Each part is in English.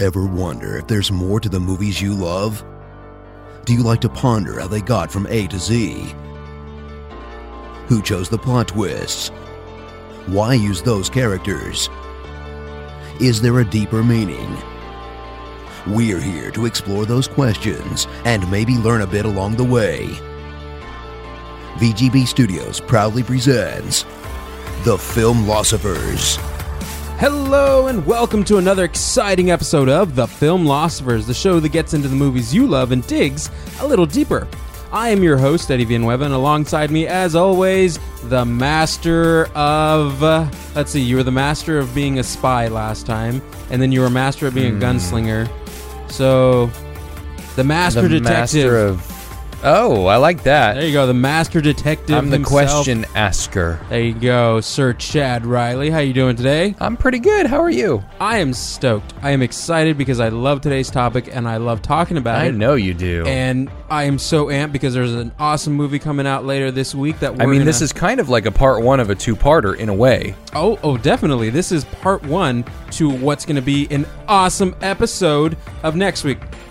Ever wonder if there's more to the movies you love? Do you like to ponder how they got from A to Z? Who chose the plot twists? Why use those characters? Is there a deeper meaning? We're here to explore those questions and maybe learn a bit along the way. VGB Studios proudly presents The Filmlosophers. Hello and welcome to another exciting episode of The Filmlosophers, the show that gets into the movies you love and digs a little deeper. I am your host, Eddie Villanueva, and alongside me, as always, the master of... you were the master of being a spy last time, and then you were master of being a gunslinger. So, the master detective... Oh, I like that. There you go, the master detective I'm the himself. question asker. There you go, Sir Chad Riley. How you doing today? I'm pretty good. How are you? I am stoked. I am excited because I love today's topic and I love talking about it. I know you do. And I am so amped because there's an awesome movie coming out later this week that this is kind of like a part one of a two-parter in a way. Oh, definitely. This is part one to what's going to be an awesome episode of next week.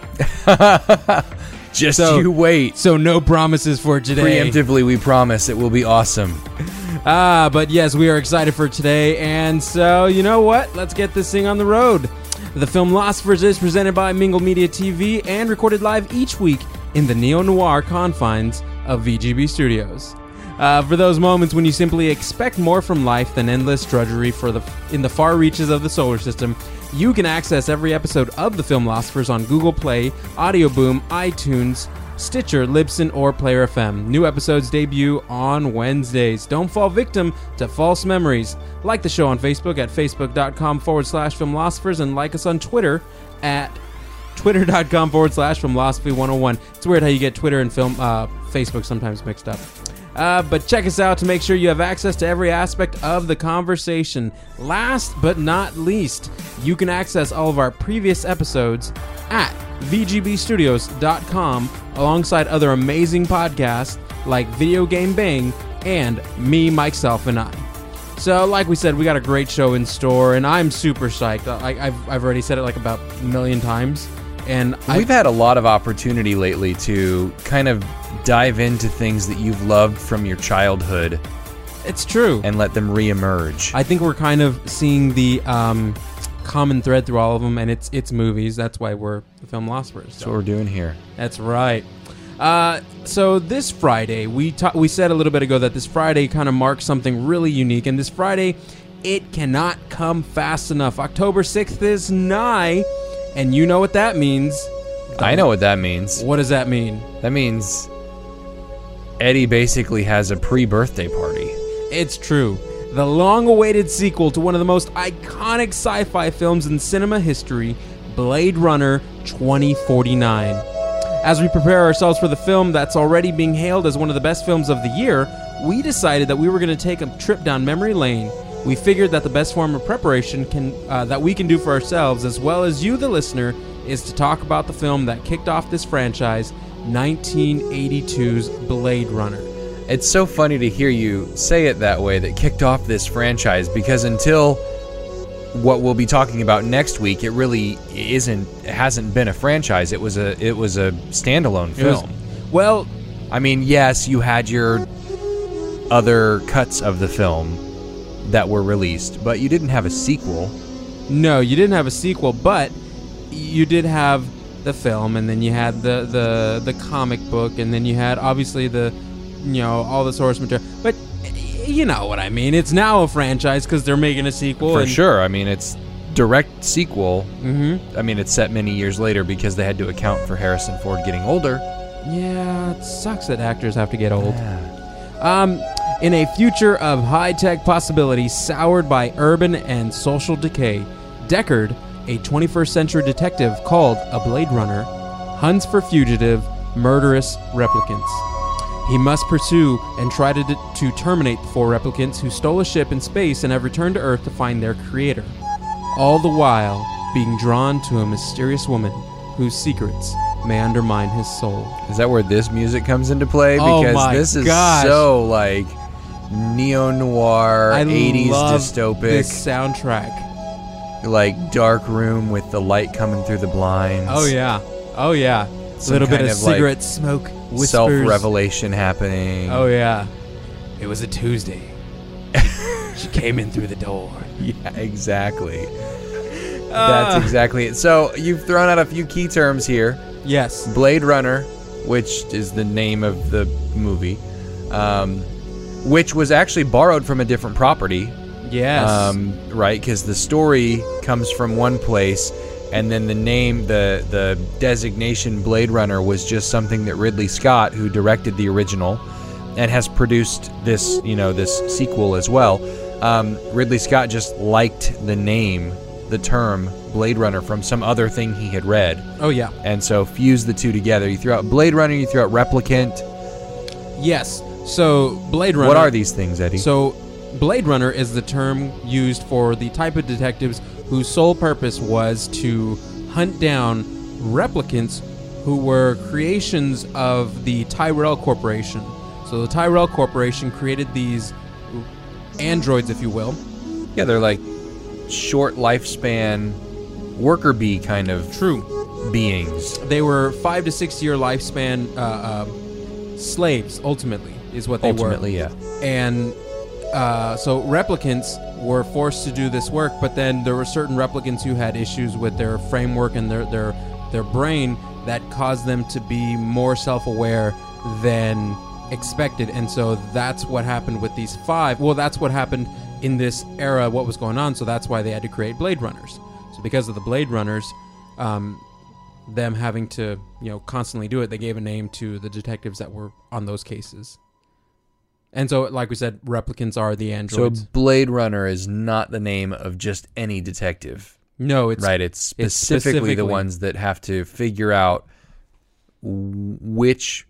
You wait. So no promises for today. Preemptively, we promise it will be awesome. But yes, we are excited for today. And so, you know what? Let's get this thing on the road. The Filmlosophers is presented by Mingle Media TV and recorded live each week in the neo-noir confines of VGB Studios. For those moments when you simply expect more from life than endless drudgery in the far reaches of the solar system, you can access every episode of The Filmlosophers on Google Play, Audio Boom, iTunes, Stitcher, Libsyn, or Player FM. New episodes debut on Wednesdays. Don't fall victim to false memories. Like the show on Facebook at facebook.com/filmlosophers and like us on Twitter at twitter.com/filmlosophy101. It's weird how you get Twitter and Facebook sometimes mixed up. But check us out to make sure you have access to every aspect of the conversation. Last but not least, you can access all of our previous episodes at vgbstudios.com alongside other amazing podcasts like Video Game Bang and me, myself, and I. So, like we said, we got a great show in store, and I'm super psyched. I've already said it like about a million times. And we've had a lot of opportunity lately to kind of dive into things that you've loved from your childhood. It's true. And let them reemerge. I think we're kind of seeing the common thread through all of them, and it's movies. That's why we're the Filmlosophers. That's what we're doing here. That's right. So this Friday, we said a little bit ago that this Friday kind of marks something really unique, and this Friday, it cannot come fast enough. October 6th is nigh. And you know what that means. I know what that means. What does that mean? That means Eddie basically has a pre-birthday party. It's true. The long-awaited sequel to one of the most iconic sci-fi films in cinema history, Blade Runner 2049. As we prepare ourselves for the film that's already being hailed as one of the best films of the year, we decided that we were going to take a trip down memory lane. We figured that the best form of preparation that we can do for ourselves, as well as you, the listener, is to talk about the film that kicked off this franchise, 1982's Blade Runner. It's so funny to hear you say it that way, that kicked off this franchise, because until what we'll be talking about next week, it really hasn't been a franchise. It was a standalone film. Yes, you had your other cuts of the film that were released, but you didn't have a sequel. No, you didn't have a sequel, but you did have the film, and then you had the comic book, and then you had obviously all the source material. But you know what I mean. It's now a franchise because they're making a sequel. For sure. It's direct sequel. Mm-hmm. It's set many years later because they had to account for Harrison Ford getting older. Yeah, it sucks that actors have to get old. Yeah. In a future of high-tech possibilities soured by urban and social decay, Deckard, a 21st century detective called a Blade Runner, hunts for fugitive, murderous replicants. He must pursue and try to terminate the 4 replicants who stole a ship in space and have returned to Earth to find their creator, all the while being drawn to a mysterious woman whose secrets may undermine his soul. Is that where this music comes into play? Oh because my this is gosh. So neo-noir, 80s dystopic. This soundtrack. like dark room with the light coming through the blinds. Oh yeah. A little bit of cigarette smoke. Whispers. Self-revelation happening. Oh yeah. It was a Tuesday. She came in through the door. Yeah, exactly. That's exactly it. So you've thrown out a few key terms here. Yes. Blade Runner, which is the name of the movie, which was actually borrowed from a different property. Yes. Right, because the story comes from one place, and then the name, the designation Blade Runner was just something that Ridley Scott, who directed the original, and has produced this, this sequel as well. Ridley Scott just liked the name, the term Blade Runner from some other thing he had read. Oh yeah. And so fused the two together. You threw out Blade Runner, you threw out Replicant. Yes. So Blade Runner. What are these things, Eddie? So Blade Runner is the term used for the type of detectives whose sole purpose was to hunt down replicants who were creations of the Tyrell Corporation. So the Tyrell Corporation created these androids, if you will. Yeah, they're like short lifespan worker bee kind of beings. They were 5 to 6 year lifespan slaves, ultimately, is what they were. Ultimately, yeah. And so replicants were forced to do this work, but then there were certain replicants who had issues with their framework and their brain that caused them to be more self-aware than expected. And so that's what happened with these 5. Well, that's what happened in this era, what was going on. So that's why they had to create Blade Runners. So because of the Blade Runners, them having to constantly do it, they gave a name to the detectives that were on those cases. And so, like we said, replicants are the androids. So Blade Runner is not the name of just any detective. No, it's right. It's specifically the ones that have to figure out which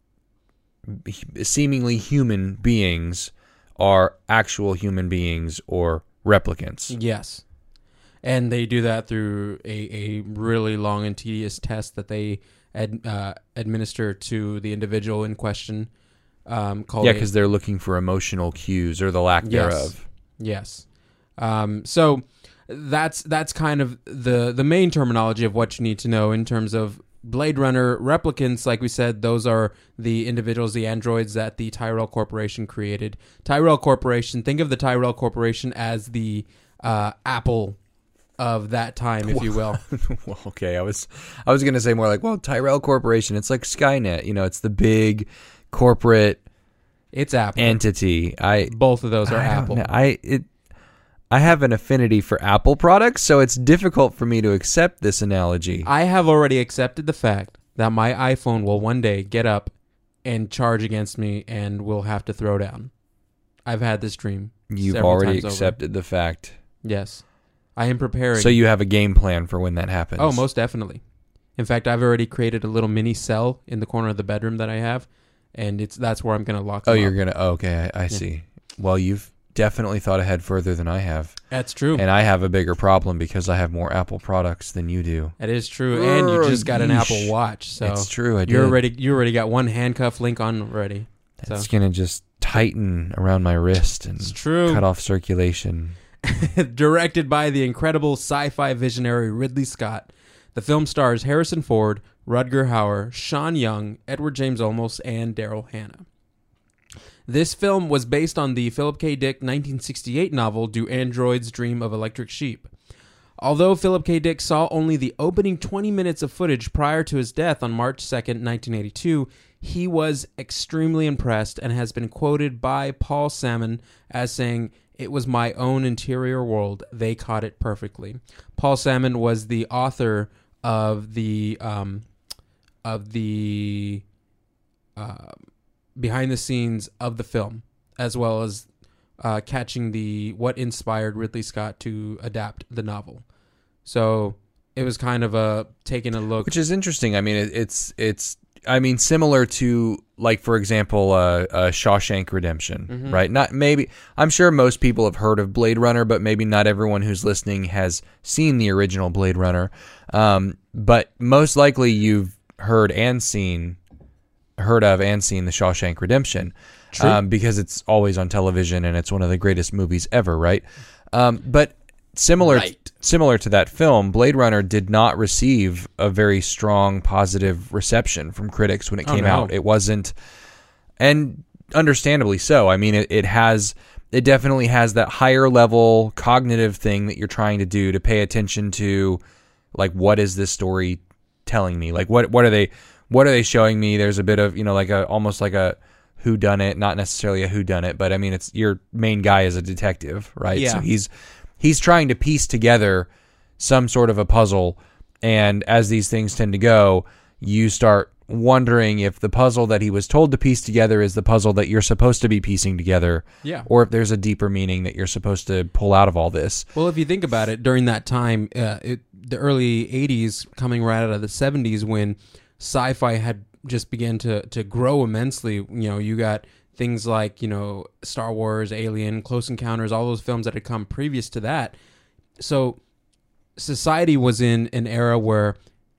seemingly human beings are actual human beings or replicants. Yes. And they do that through a really long and tedious test that they administer to the individual in question. Because they're looking for emotional cues or the lack thereof. Yes. So that's kind of the main terminology of what you need to know in terms of Blade Runner. Replicants, like we said, those are the individuals, the androids that the Tyrell Corporation created. Tyrell Corporation, think of the Tyrell Corporation as the Apple of that time, if you will. Well, okay, I was going to say more like, Tyrell Corporation, it's like Skynet, it's the big corporate it's Apple entity. Both of those are Apple. I have an affinity for Apple products, so it's difficult for me to accept this analogy. I have already accepted the fact that my iPhone will one day get up and charge against me and will have to throw down. I've had this dream. You've already accepted the fact. Yes. I am preparing. So you have a game plan for when that happens. Oh, most definitely. In fact, I've already created a little mini cell in the corner of the bedroom that I have, and that's where I'm going to lock them up. Okay, I see. Well, you've definitely thought ahead further than I have. That's true. And I have a bigger problem because I have more Apple products than you do. That is true. And you just got an Apple Watch. So it's true. You already got one handcuff link on already. It's going to just tighten around my wrist and cut off circulation. Directed by the incredible sci-fi visionary Ridley Scott, the film stars Harrison Ford, Rutger Hauer, Sean Young, Edward James Olmos, and Daryl Hannah. This film was based on the Philip K. Dick 1968 novel Do Androids Dream of Electric Sheep. Although Philip K. Dick saw only the opening 20 minutes of footage prior to his death on March 2nd, 1982, he was extremely impressed and has been quoted by Paul Salmon as saying, "It was my own interior world. They caught it perfectly." Paul Salmon was the author of the behind the scenes of the film, as well as catching what inspired Ridley Scott to adapt the novel. So it was kind of taking a look, which is interesting. I mean, it's similar to, like, for example, Shawshank Redemption, right? I'm sure most people have heard of Blade Runner, but maybe not everyone who's listening has seen the original Blade Runner. But most likely you've heard of and seen the Shawshank Redemption, because it's always on television and it's one of the greatest movies ever, right? But similar to that film, Blade Runner did not receive a very strong positive reception from critics when it came out. It wasn't, and understandably so. I mean, it definitely has that higher level cognitive thing that you're trying to do to pay attention to, like, what is this story telling me? Like, what are they showing me? There's a bit of, like almost like a whodunit, not necessarily a whodunit, but I mean, it's your main guy is a detective, right? Yeah. So he's trying to piece together some sort of a puzzle, and as these things tend to go, you start wondering if the puzzle that he was told to piece together is the puzzle that you're supposed to be piecing together, or if there's a deeper meaning that you're supposed to pull out of all this. Well, if you think about it, during that time, the early 80s, coming right out of the 70s, when sci-fi had just began to grow immensely, you got things like, Star Wars, Alien, Close Encounters, all those films that had come previous to that. So society was in an era where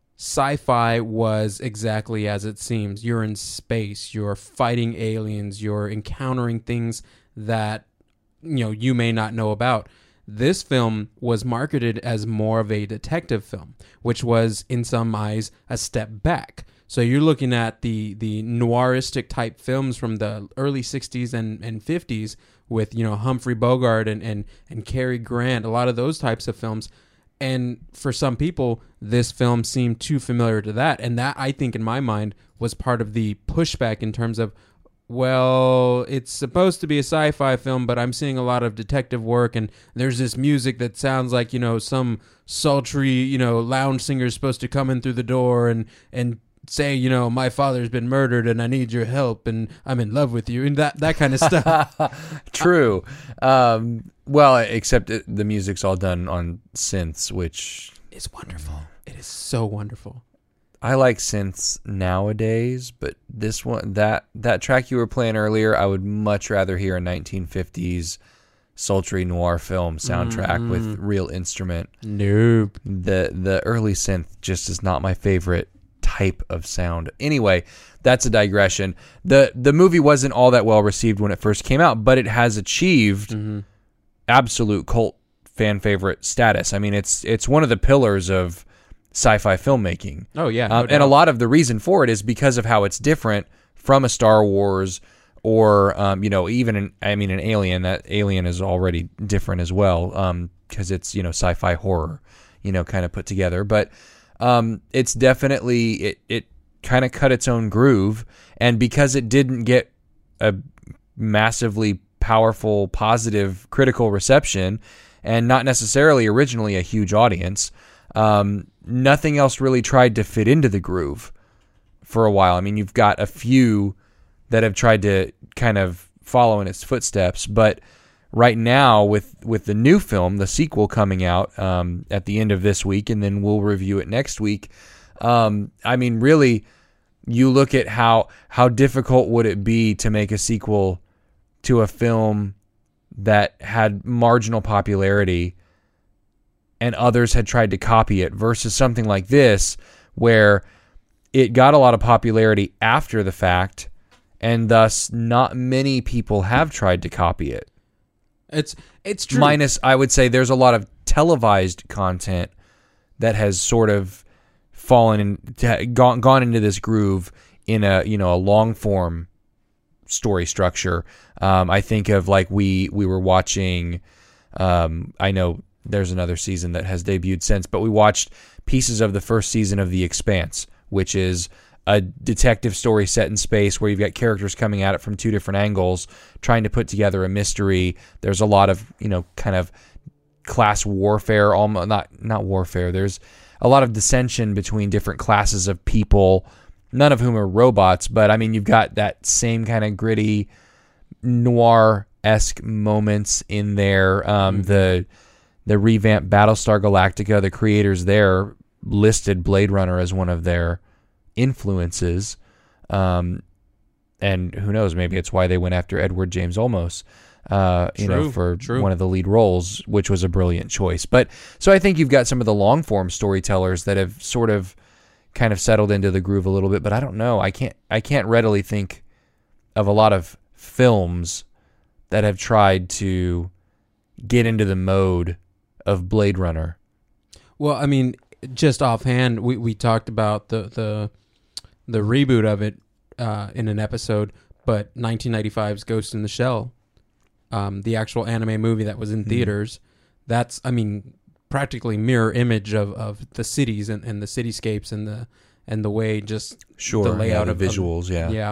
sci-fi was exactly as it seems. You're in space, you're fighting aliens, you're encountering things that, you may not know about. This film was marketed as more of a detective film, which was, in some eyes, a step back. So you're looking at the noiristic type films from the early 60s and 50s with, Humphrey Bogart and Cary Grant, a lot of those types of films. And for some people, this film seemed too familiar to that. And that, I think, in my mind, was part of the pushback in terms of, well, it's supposed to be a sci-fi film, but I'm seeing a lot of detective work, and there's this music that sounds like, some sultry, lounge singer is supposed to come in through the door and say, my father's been murdered and I need your help and I'm in love with you, and that kind of stuff. True. Well, except the music's all done on synths, which is wonderful. It is so wonderful. I like synths nowadays, but this one, that track you were playing earlier, I would much rather hear a 1950s sultry noir film soundtrack with real instrument. Nope. The early synth just is not my favorite type of sound. Anyway, that's a digression. The movie wasn't all that well received when it first came out, but it has achieved absolute cult fan favorite status. I mean, it's one of the pillars of sci-fi filmmaking. Oh yeah, no and a lot of the reason for it is because of how it's different from a Star Wars or even an Alien. That Alien is already different as well because it's sci-fi horror, kind of put together. But it's definitely it kind of cut its own groove, and because it didn't get a massively powerful, positive critical reception, and not necessarily originally a huge audience, nothing else really tried to fit into the groove for a while. I mean, you've got a few that have tried to kind of follow in its footsteps, but right now with the new film, the sequel coming out at the end of this week, and then we'll review it next week. I mean, really, you look at how difficult would it be to make a sequel to a film that had marginal popularity and others had tried to copy it, versus something like this where it got a lot of popularity after the fact, and thus not many people have tried to copy it. It's true. Minus, I would say, there's a lot of televised content that has sort of fallen and gone into this groove in a long form story structure. I think of, like, we were watching. I know there's another season that has debuted since, but we watched pieces of the first season of The Expanse, which is a detective story set in space where you've got characters coming at it from two different angles, trying to put together a mystery. There's a lot of, kind of class warfare, almost not warfare. There's a lot of dissension between different classes of people, none of whom are robots, but I mean, you've got that same kind of gritty noir-esque moments in there. The revamped Battlestar Galactica, the creators there listed Blade Runner as one of their influences, and who knows, maybe it's why they went after Edward James Olmos, for one of the lead roles, which was a brilliant choice. But so I think you've got some of the long form storytellers that have sort of kind of settled into the groove a little bit, but I don't know. I can't readily think of a lot of films that have tried to get into the mode of Blade Runner? Well, I mean, just offhand, we talked about the reboot of it in an episode, but 1995's Ghost in the Shell, the actual anime movie that was in theaters, that's, I mean, practically mirror image of the cities and the cityscapes and the way just the layout of visuals, yeah.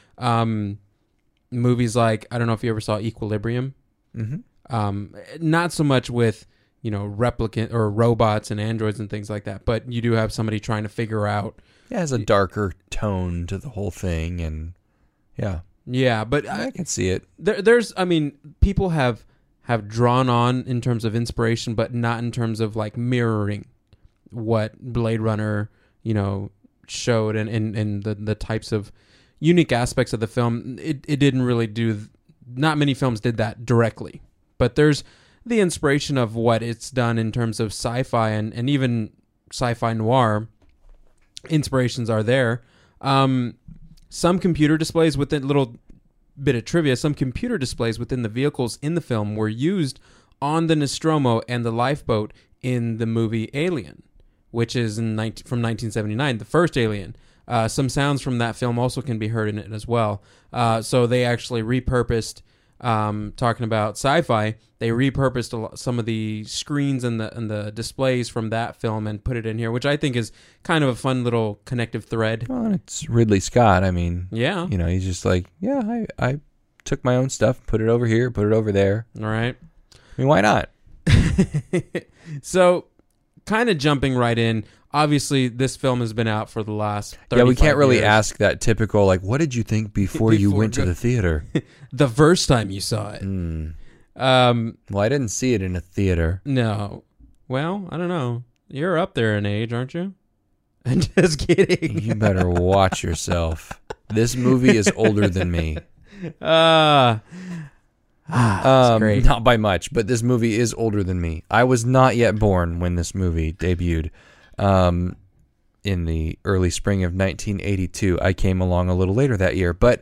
Movies like, I don't know if you ever saw Equilibrium. Not so much with, replicant or robots and androids and things like that, but you do have somebody trying to figure out. Yeah, it has a darker tone to the whole thing, and yeah, but I can see it. There's, I mean, people have drawn on in terms of inspiration, but not in terms of like mirroring what Blade Runner, showed and the types of unique aspects of the film. It didn't really do. Not many films did that directly, but there's the inspiration of what it's done in terms of sci-fi and even sci-fi noir. Inspirations are there. Some computer displays within little bit of trivia. Some computer displays within the vehicles in the film were used on the Nostromo and the lifeboat in the movie Alien, which is from 1979, the first Alien. Some sounds from that film also can be heard in it as well. So they actually repurposed. Talking about sci-fi, they repurposed some of the screens and the displays from that film and put it in here, which I think is kind of a fun little connective thread. Well, it's Ridley Scott. I mean, yeah, he's just like, I took my own stuff, put it over here, put it over there. All right. I mean, why not? So, kind of jumping right in. Obviously, this film has been out for the last 35 we can't really years. Ask that typical, like, what did you think before you went to the theater? The first time you saw it. Well, I didn't see it in a theater. No. Well, I don't know. You're up there in age, aren't you? I'm just kidding. You better watch yourself. This movie is older than me. That's great. Not by much, but this movie is older than me. I was not yet born when this movie debuted. In the early spring of 1982. I came along a little later that year, but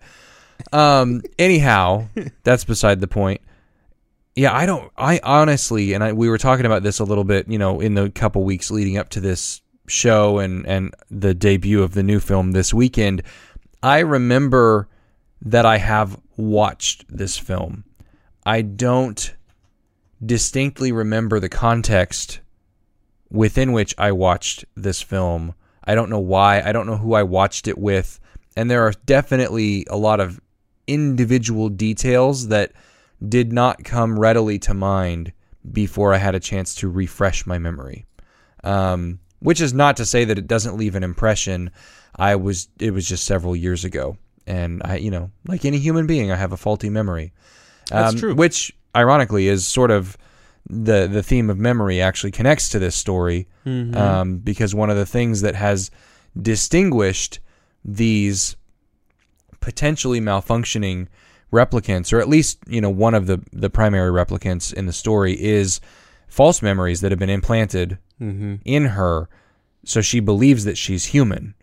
anyhow, that's beside the point. Yeah, I honestly, and we were talking about this a little bit, in the couple weeks leading up to this show and the debut of the new film this weekend. I remember that I have watched this film. I don't distinctly remember the context within which I watched this film. I don't know why. I don't know who I watched it with. And there are definitely a lot of individual details that did not come readily to mind before I had a chance to refresh my memory. Which is not to say that it doesn't leave an impression. It was just several years ago. And I, like any human being, I have a faulty memory. That's true. Which, ironically, is sort of the theme of memory actually connects to this story, because one of the things that has distinguished these potentially malfunctioning replicants, or at least one of the primary replicants in the story, is false memories that have been implanted in her, so she believes that she's human.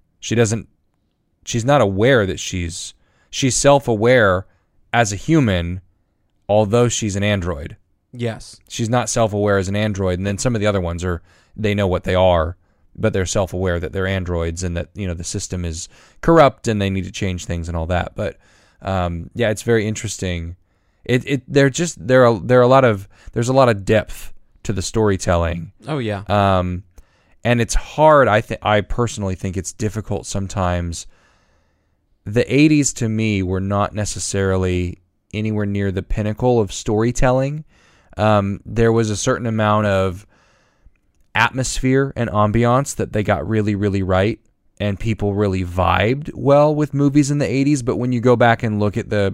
She's not aware that she's self-aware as a human, although she's an android. Yes. She's not self-aware as an android, and then some of the other ones they know what they are, but they're self-aware that they're androids and that, the system is corrupt and they need to change things and all that. But it's very interesting. There's a lot of depth to the storytelling. Oh yeah. And it's hard. I personally think it's difficult sometimes. The 80s to me were not necessarily anywhere near the pinnacle of storytelling. There was a certain amount of atmosphere and ambiance that they got really, really right, and people really vibed well with movies in the 80s. But when you go back and look at the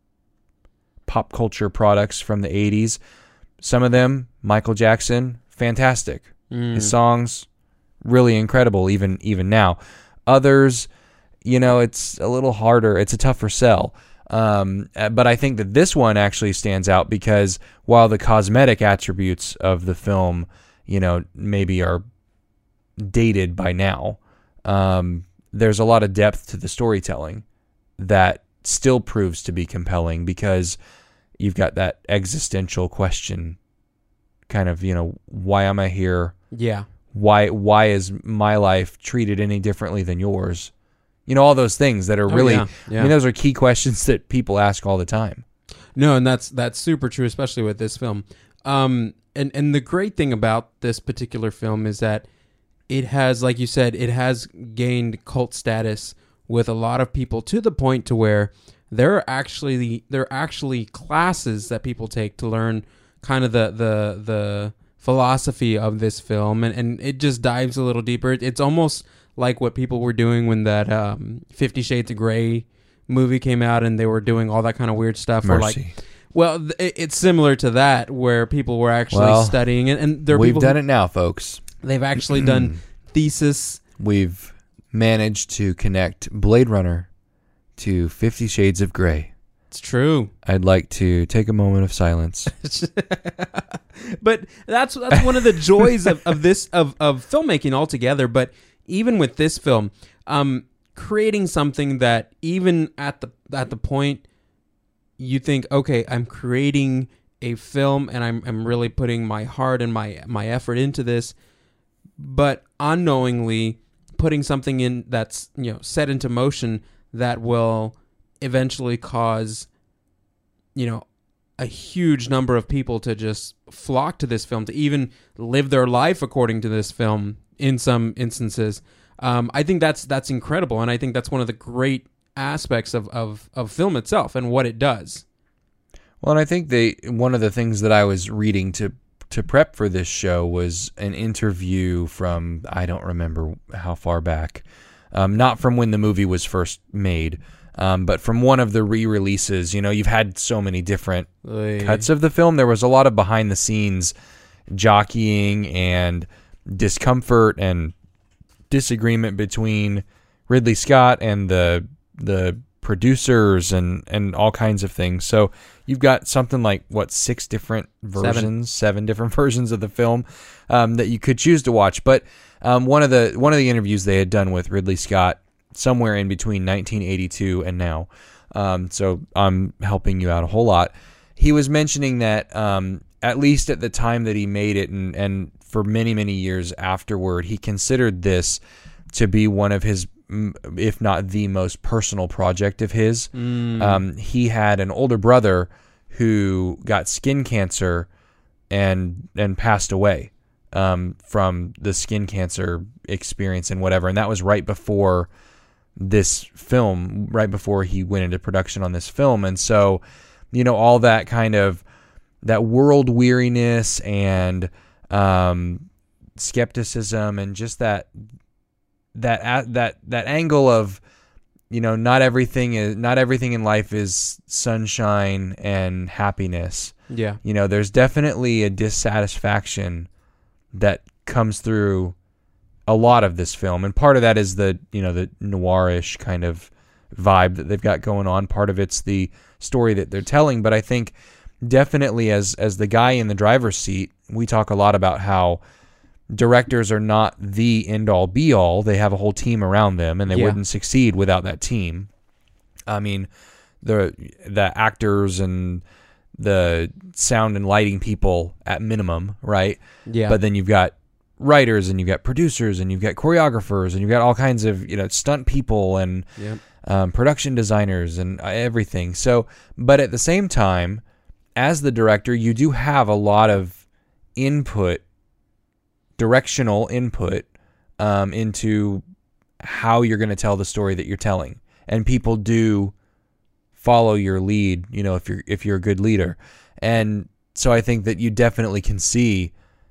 pop culture products from the 80s, some of them, Michael Jackson, fantastic. His songs, really incredible, even now. Others, it's a little harder. It's a tougher sell. But I think that this one actually stands out because while the cosmetic attributes of the film, maybe are dated by now, there's a lot of depth to the storytelling that still proves to be compelling because you've got that existential question kind of, why am I here? Yeah. Why is my life treated any differently than yours? All those things that are really, yeah. I mean, those are key questions that people ask all the time. No, and that's super true, especially with this film. And the great thing about this particular film is that it has, like you said, it has gained cult status with a lot of people, to the point to where there are actually classes that people take to learn kind of the philosophy of this film, and it just dives a little deeper. It's almost like what people were doing when that 50 Shades of Grey movie came out, and they were doing all that kind of weird stuff. Mercy. It's similar to that, where people were actually studying it, and there are we've people done it now, folks. They've actually done thesis. We've managed to connect Blade Runner to 50 Shades of Grey. It's true. I'd like to take a moment of silence. But that's one of the joys of filmmaking altogether. But even with this film, creating something that even at the point you think, okay, I'm creating a film and I'm really putting my heart and my effort into this, but unknowingly putting something in that's set into motion that will eventually cause a huge number of people to just flock to this film, to even live their life according to this film in some instances. I think that's incredible, and I think that's one of the great aspects of film itself and what it does. Well, and I think one of the things that I was reading to prep for this show was an interview from, I don't remember how far back, not from when the movie was first made, but from one of the re-releases. You've had so many different cuts of the film. There was a lot of behind-the-scenes jockeying and discomfort and disagreement between Ridley Scott and the producers and all kinds of things. So you've got something like, six different versions, seven different versions of the film that you could choose to watch. But one of the interviews they had done with Ridley Scott somewhere in between 1982 and now, so I'm helping you out a whole lot. He was mentioning that at least at the time that he made it, and for many, many years afterward, he considered this to be one of his, if not the most personal project of his. He had an older brother who got skin cancer and passed away from the skin cancer experience and whatever. And that was right before this film, right before he went into production on this film. And so, all that kind of, that world weariness and skepticism and just that angle of, not everything in life is sunshine and happiness. Yeah. There's definitely a dissatisfaction that comes through a lot of this film, and part of that is the noirish kind of vibe that they've got going on. Part of it's the story that they're telling, but I think definitely as the guy in the driver's seat, we talk a lot about how directors are not the end-all be-all. They have a whole team around them, and they wouldn't succeed without that team. I mean, the actors and the sound and lighting people at minimum, right? Yeah. But then you've got writers, and you've got producers, and you've got choreographers, and you've got all kinds of stunt people and production designers and everything. So, but at the same time, as the director, you do have a lot of input, directional input into how you're going to tell the story that you're telling, and people do follow your lead, if you're a good leader. And so I think that you definitely can see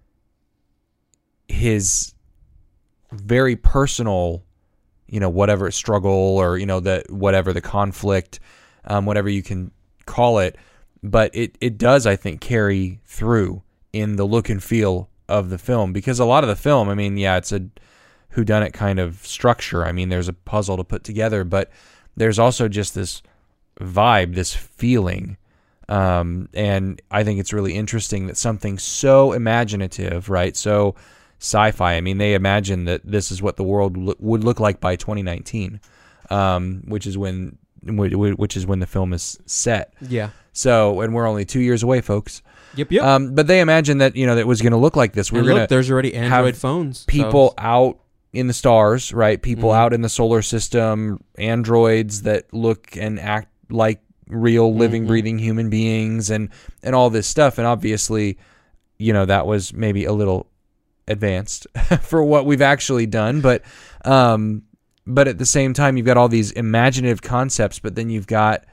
his very personal, whatever struggle or whatever the conflict, whatever you can call it, but it does, I think, carry through in the look and feel of the film, because a lot of the film, I mean, it's a whodunit kind of structure. I mean, there's a puzzle to put together, but there's also just this vibe, this feeling, and I think it's really interesting that something so imaginative, right, so sci-fi, I mean, they imagine that this is what the world would look like by 2019, which is when the film is set. Yeah. So, and we're only 2 years away, folks. Yep. But they imagined that that it was going to look like this. And look, there's already Android phones. People out in the stars, right? People out in the solar system, androids that look and act like real living, breathing human beings, and all this stuff. And obviously, that was maybe a little advanced for what we've actually done, but at the same time, you've got all these imaginative concepts, but then you've got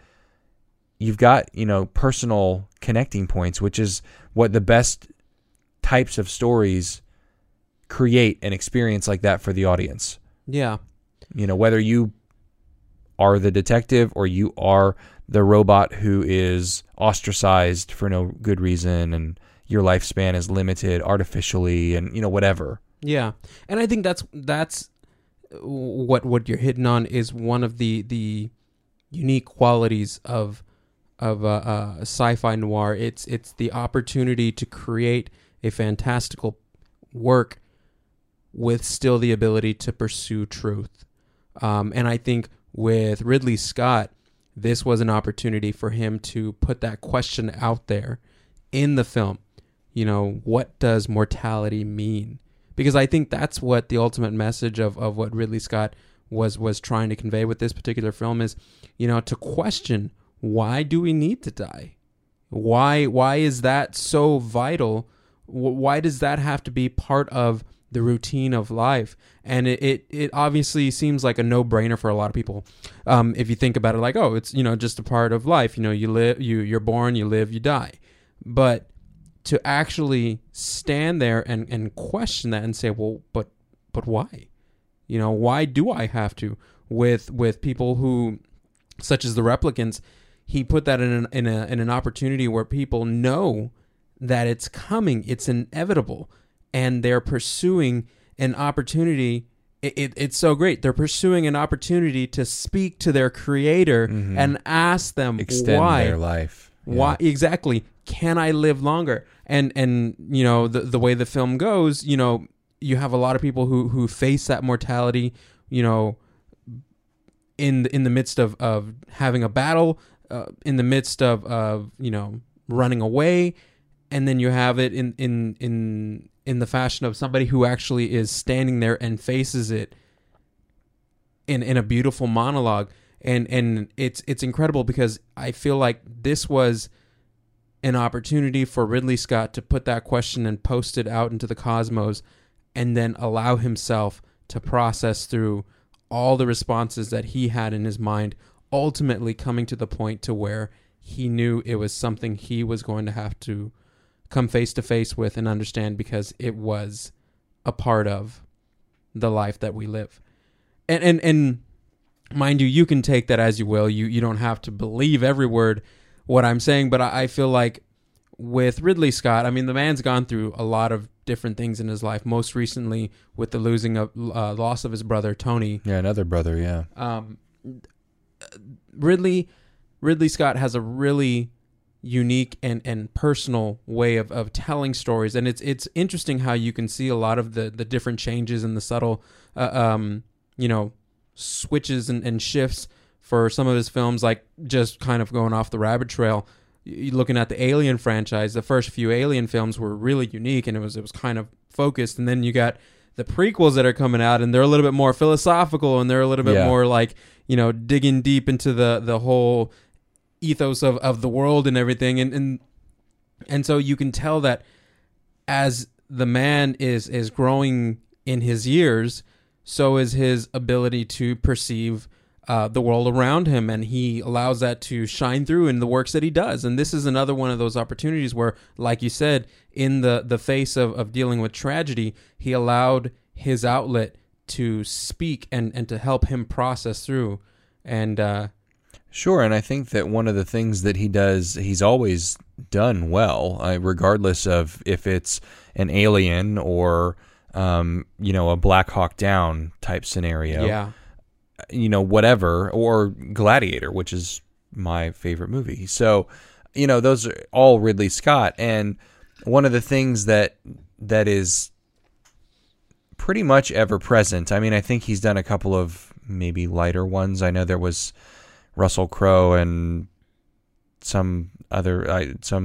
personal connecting points, which is what the best types of stories create an experience like that for the audience. Yeah. Whether you are the detective or you are the robot who is ostracized for no good reason and your lifespan is limited artificially and whatever. Yeah. And I think that's what you're hitting on is one of the unique qualities of sci-fi noir. It's the opportunity to create a fantastical work with still the ability to pursue truth. And I think with Ridley Scott, this was an opportunity for him to put that question out there in the film. What does mortality mean? Because I think that's what the ultimate message of what Ridley Scott was trying to convey with this particular film is, to question, why do we need to die? Why is that so vital? Why does that have to be part of the routine of life? And it obviously seems like a no-brainer for a lot of people. If you think about it like, oh, it's, just a part of life. You live, you're born, you live, you die. But to actually stand there and question that and say, well, but why? Why do I have to? With people who, such as the replicants, he put that in an opportunity where people know that it's coming, it's inevitable, and they're pursuing an opportunity. It's so great. They're pursuing an opportunity to speak to their creator and ask them extend why their life. Yeah. Why exactly? Can I live longer? And the way the film goes, you have a lot of people who face that mortality, in the midst of having a battle, in the midst of running away, and then you have it in the fashion of somebody who actually is standing there and faces it in a beautiful monologue, and it's incredible because I feel like this was an opportunity for Ridley Scott to put that question and post it out into the cosmos, and then allow himself to process through all the responses that he had in his mind, ultimately coming to the point to where he knew it was something he was going to have to come face to face with and understand, because it was a part of the life that we live. And mind you, you can take that as you will. You don't have to believe every word what I'm saying, but I feel like with Ridley Scott, I mean, the man's gone through a lot of different things in his life, most recently with the loss of his brother, Tony. Yeah, another brother, yeah. Ridley Scott has a really unique and personal way of telling stories, and it's interesting how you can see a lot of the different changes and the subtle switches and shifts for some of his films, like just kind of going off the rabbit trail. Looking at the Alien franchise, the first few Alien films were really unique, and it was kind of focused, and then you got the prequels that are coming out, and they're a little bit more philosophical, and they're a little bit more like, digging deep into the whole ethos of the world and everything, and so you can tell that as the man is growing in his years, so is his ability to perceive the world around him, and he allows that to shine through in the works that he does. And this is another one of those opportunities where, like you said, in the face of dealing with tragedy, he allowed his outlet to speak and to help him process through. And sure, and I think that one of the things that he does, he's always done well, regardless of if it's an Alien or a Black Hawk Down type scenario. Yeah. Whatever, or Gladiator, which is my favorite movie. So, those are all Ridley Scott. And one of the things that is pretty much ever present, I mean, I think he's done a couple of maybe lighter ones. I know there was Russell Crowe and some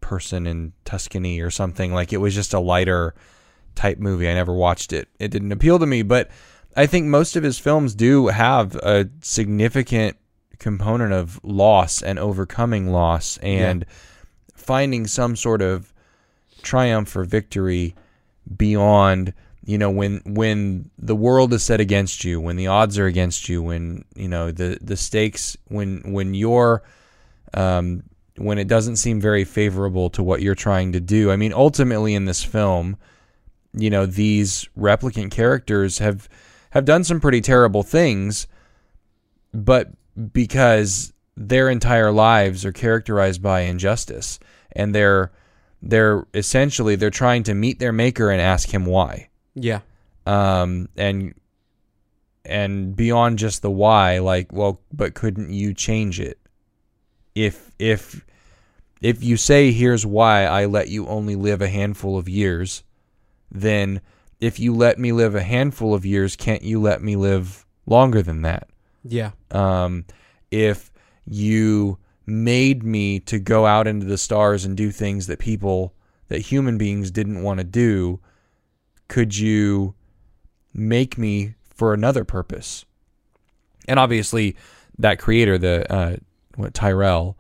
person in Tuscany or something. Like, it was just a lighter type movie. I never watched it. It didn't appeal to me, but I think most of his films do have a significant component of loss and overcoming loss and finding some sort of triumph or victory beyond, you know, when the world is set against you, when the odds are against you, when, you know, the stakes, when you're when it doesn't seem very favorable to what you're trying to do. I mean, ultimately in this film, you know, these replicant characters have done some pretty terrible things, but because their entire lives are characterized by injustice, and they're essentially trying to meet their maker and ask him why. Yeah. And beyond just the why, like, well, but couldn't you change it? If you say, here's why I let you only live a handful of years, then if you let me live a handful of years, can't you let me live longer than that? Yeah. If you made me to go out into the stars and do things that human beings didn't want to do, could you make me for another purpose? And obviously that creator, Tyrell,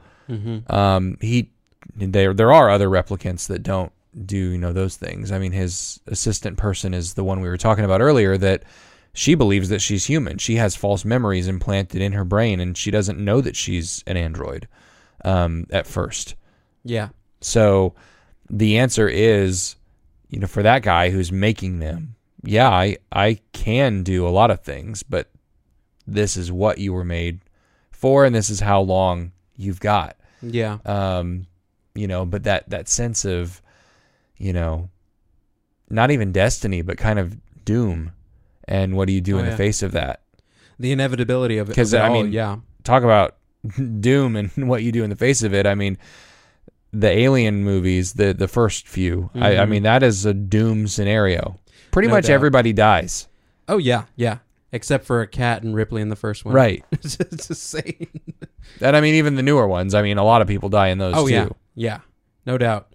there are other replicants that don't do, you know, those things. I mean, his assistant person is the one we were talking about earlier, that she believes that she's human. She has false memories implanted in her brain, and she doesn't know that she's an android at first. Yeah. So the answer is, you know, for that guy who's making them, yeah, I can do a lot of things, but this is what you were made for, and this is how long you've got. Yeah. You know, but that sense of, you know, not even destiny, but kind of doom. And what do you do in the face of that? The inevitability of it. Because, I mean, talk about doom and what you do in the face of it. I mean, the Alien movies, the first few, I mean, that is a doom scenario. Pretty much everybody dies. Oh, yeah, yeah. Except for a cat and Ripley in the first one. Right. It's insane. And I mean, even the newer ones, I mean, a lot of people die in those too. Yeah. Yeah, no doubt.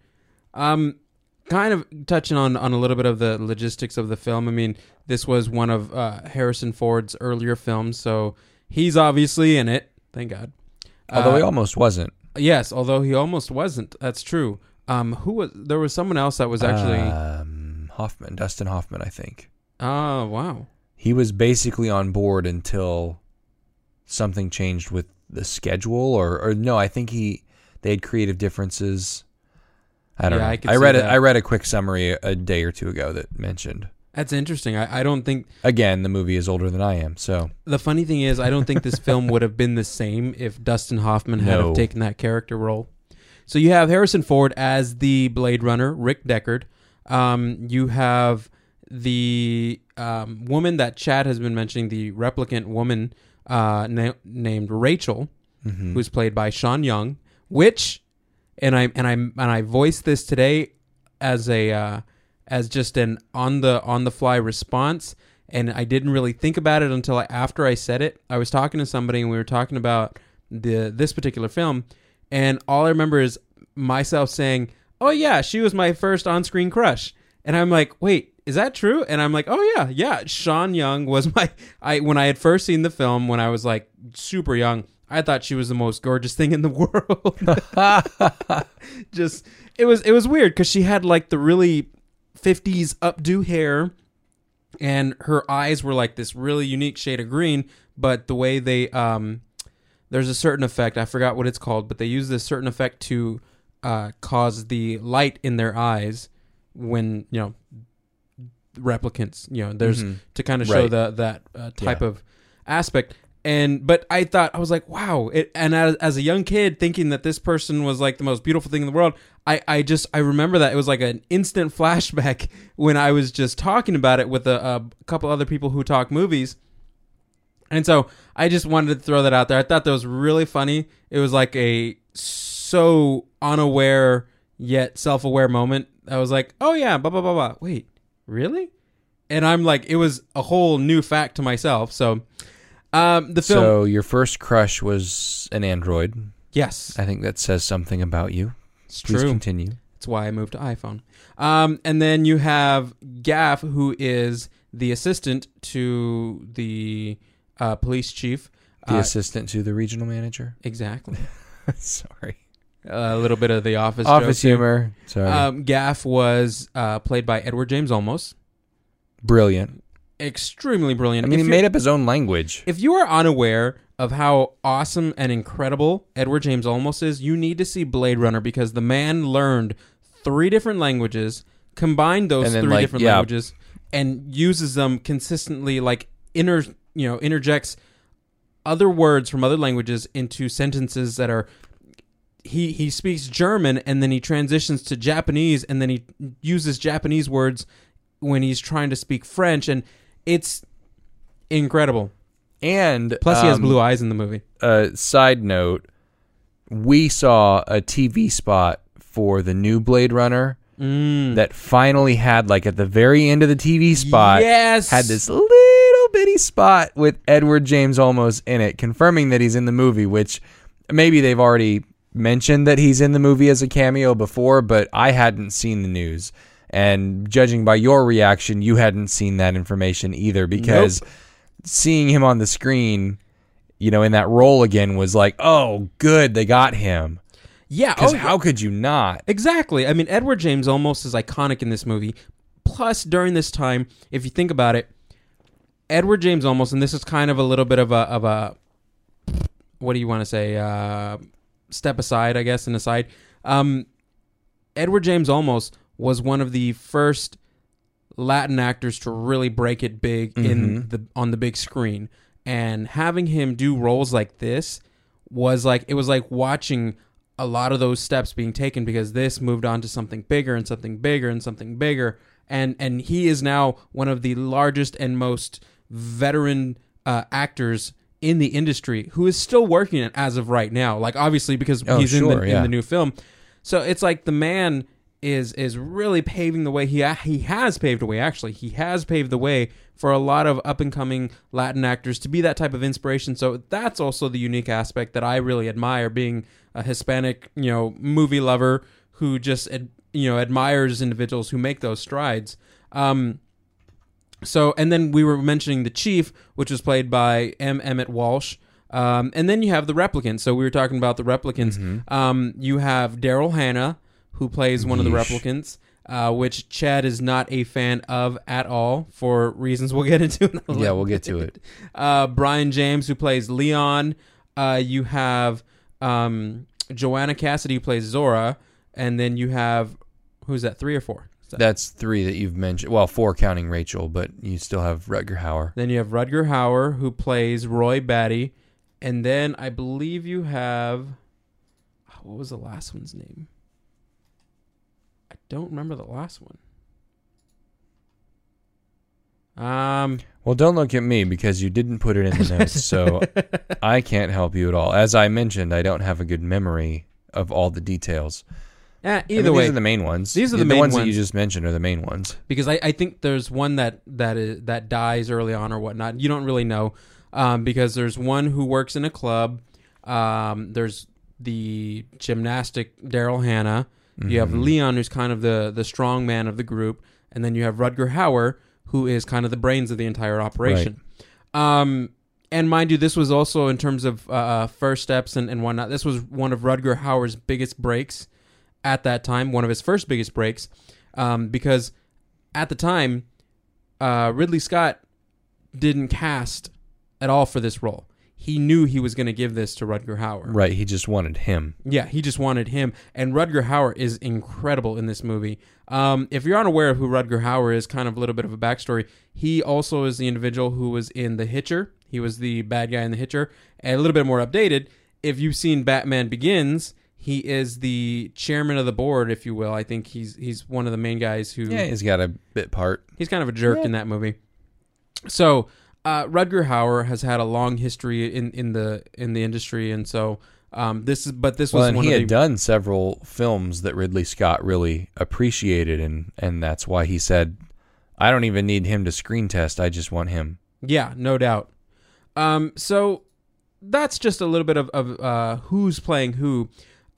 Kind of touching on a little bit of the logistics of the film. I mean, this was one of Harrison Ford's earlier films, so he's obviously in it. Thank God. Although he almost wasn't. Yes, although he almost wasn't. That's true. There was someone else that was actually Dustin Hoffman, I think. Oh, wow. He was basically on board until something changed with the schedule, or no, I think they had creative differences. I don't know. I read a quick summary a day or two ago that mentioned. That's interesting. I don't think... Again, the movie is older than I am, so... The funny thing is, I don't think this film would have been the same if Dustin Hoffman had have taken that character role. So you have Harrison Ford as the Blade Runner, Rick Deckard. You have the woman that Chad has been mentioning, the replicant woman named Rachel, who's played by Sean Young, which... And I voiced this today as just an on the fly response, and I didn't really think about it until after I said it. I was talking to somebody and we were talking about this particular film, and all I remember is myself saying, "Oh yeah, she was my first on-screen crush," and I'm like, "Wait, is that true?" And I'm like, "Oh yeah, Sean Young was when I had first seen the film when I was like super young." I thought she was the most gorgeous thing in the world. Just it was weird because she had like the really 50s updo hair, and her eyes were like this really unique shade of green. But the way they there's a certain effect, I forgot what it's called, but they use this certain effect to cause the light in their eyes when, you know, replicants, you know, there's to kind of show that type of aspect. But I was like, wow. And as a young kid thinking that this person was like the most beautiful thing in the world, I remember that it was like an instant flashback when I was just talking about it with a couple other people who talk movies. And so I just wanted to throw that out there. I thought that was really funny. It was like a so unaware yet self-aware moment. I was like, oh yeah, blah, blah, blah, blah. Wait, really? And I'm like, it was a whole new fact to myself. So... the film. So your first crush was an android. Yes. I think that says something about you. It's Please true. continue. That's why I moved to iPhone. And then you have Gaff, who is the assistant to the police chief. The assistant to the regional manager. Exactly. Sorry. A little bit of the Office Office joke here. humor. Sorry. Gaff was played by Edward James Olmos. Brilliant. Extremely brilliant. I mean, he made up his own language. If you are unaware of how awesome and incredible Edward James Olmos is, you need to see Blade Runner, because the man learned 3 different languages, combined those 3 different languages, and uses them consistently, like interjects other words from other languages into sentences that are. He speaks German, and then he transitions to Japanese, and then he uses Japanese words when he's trying to speak French, and it's incredible. And plus, he has blue eyes in the movie. Side note, we saw a TV spot for the new Blade Runner that finally had, like, at the very end of the TV spot, had this little bitty spot with Edward James Olmos in it, confirming that he's in the movie, which maybe they've already mentioned that he's in the movie as a cameo before, but I hadn't seen the news. And judging by your reaction, you hadn't seen that information either, because seeing him on the screen, in that role again was like, oh, good, they got him. Yeah. Because how could you not? Exactly. I mean, Edward James Olmos is iconic in this movie. Plus, during this time, if you think about it, Edward James Olmos, and this is kind of a little bit of a what do you want to say? Step aside, I guess, and aside. Edward James Olmos was one of the first Latin actors to really break it big on the big screen, and having him do roles like this was like watching a lot of those steps being taken, because this moved on to something bigger and something bigger and something bigger, and he is now one of the largest and most veteran actors in the industry, who is still working it as of right now. Like, obviously, because he's in the new film. So it's like the man is really paving the way. He has paved the way, actually. He has paved the way for a lot of up-and-coming Latin actors to be that type of inspiration. So that's also the unique aspect that I really admire, being a Hispanic, movie lover who just, admires individuals who make those strides. So, and then we were mentioning the Chief, which was played by M. Emmett Walsh. And then you have the replicants. So we were talking about the replicants. You have Daryl Hannah, who plays one of the replicants, which Chad is not a fan of at all, for reasons we'll get into in a little we'll get to it. Brian James, who plays Leon. You have Joanna Cassidy, who plays Zora. And then you have, who's that, 3 or 4? That's 3 that you've mentioned. Well, 4 counting Rachel, but you still have Rutger Hauer. Then you have Rutger Hauer, who plays Roy Batty. And then I believe you have... What was the last one's name? I don't remember the last one. Well, don't look at me, because you didn't put it in the notes, so I can't help you at all. As I mentioned, I don't have a good memory of all the details. Either way, these are the main ones. These are the main ones that you just mentioned are the main ones. Because I think there's one that dies early on or whatnot. You don't really know, because there's one who works in a club. There's the gymnastic Daryl Hannah. You have Leon, who's kind of the strong man of the group, and then you have Rutger Hauer, who is kind of the brains of the entire operation. Right. And mind you, this was also, in terms of first steps and whatnot, this was one of Rutger Hauer's biggest breaks at that time, one of his first biggest breaks, because at the time, Ridley Scott didn't cast at all for this role. He knew he was going to give this to Rutger Hauer. Right, he just wanted him. Yeah, he just wanted him. And Rutger Hauer is incredible in this movie. If you're unaware of who Rutger Hauer is, kind of a little bit of a backstory, he also is the individual who was in The Hitcher. He was the bad guy in The Hitcher. And a little bit more updated, if you've seen Batman Begins, he is the chairman of the board, if you will. I think he's one of the main guys who... Yeah, he's got a bit part. He's kind of a jerk in that movie. So... Rutger Hauer has had a long history in the industry, and so this was one. He had done several films that Ridley Scott really appreciated, and that's why he said, "I don't even need him to screen test. I just want him." Yeah, no doubt. So that's just a little bit of who's playing who.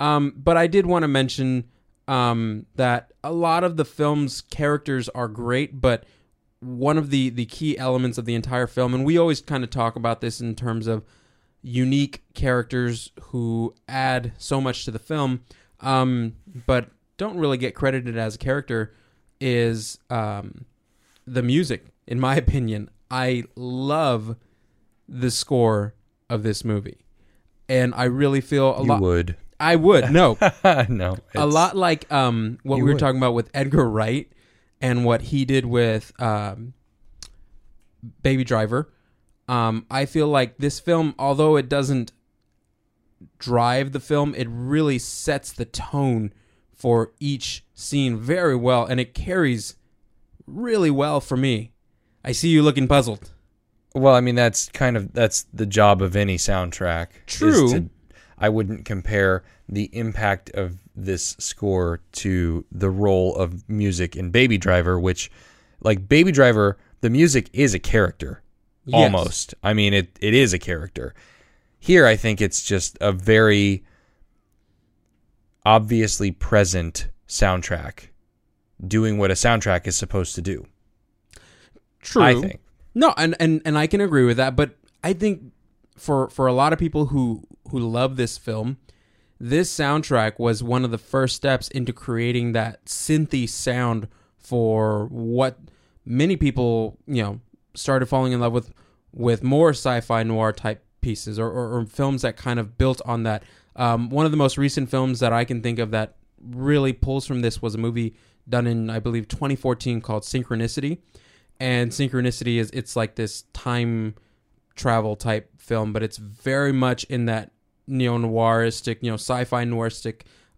But I did want to mention that a lot of the film's characters are great, but one of the key elements of the entire film, and we always kind of talk about this in terms of unique characters who add so much to the film, but don't really get credited as a character, is the music, in my opinion. I love the score of this movie. And I really feel You would. I would. No. No. A lot like what we were talking about with Edgar Wright and what he did with Baby Driver. I feel like this film, although it doesn't drive the film, it really sets the tone for each scene very well, and it carries really well for me. I see you looking puzzled. Well, I mean, that's the job of any soundtrack. True. I wouldn't compare the impact of this score to the role of music in Baby Driver, which, like Baby Driver, the music is a character. Yes. Almost. I mean, it is a character. Here, I think it's just a very obviously present soundtrack doing what a soundtrack is supposed to do. True. I think. No, and I can agree with that, but I think for a lot of people who love this film, this soundtrack was one of the first steps into creating that synthy sound for what many people, started falling in love with more sci-fi noir type pieces or films that kind of built on that. One of the most recent films that I can think of that really pulls from this was a movie done in, I believe, 2014 called Synchronicity. And Synchronicity it's like this time travel type film, but it's very much in that neo-noiristic, sci-fi noiristic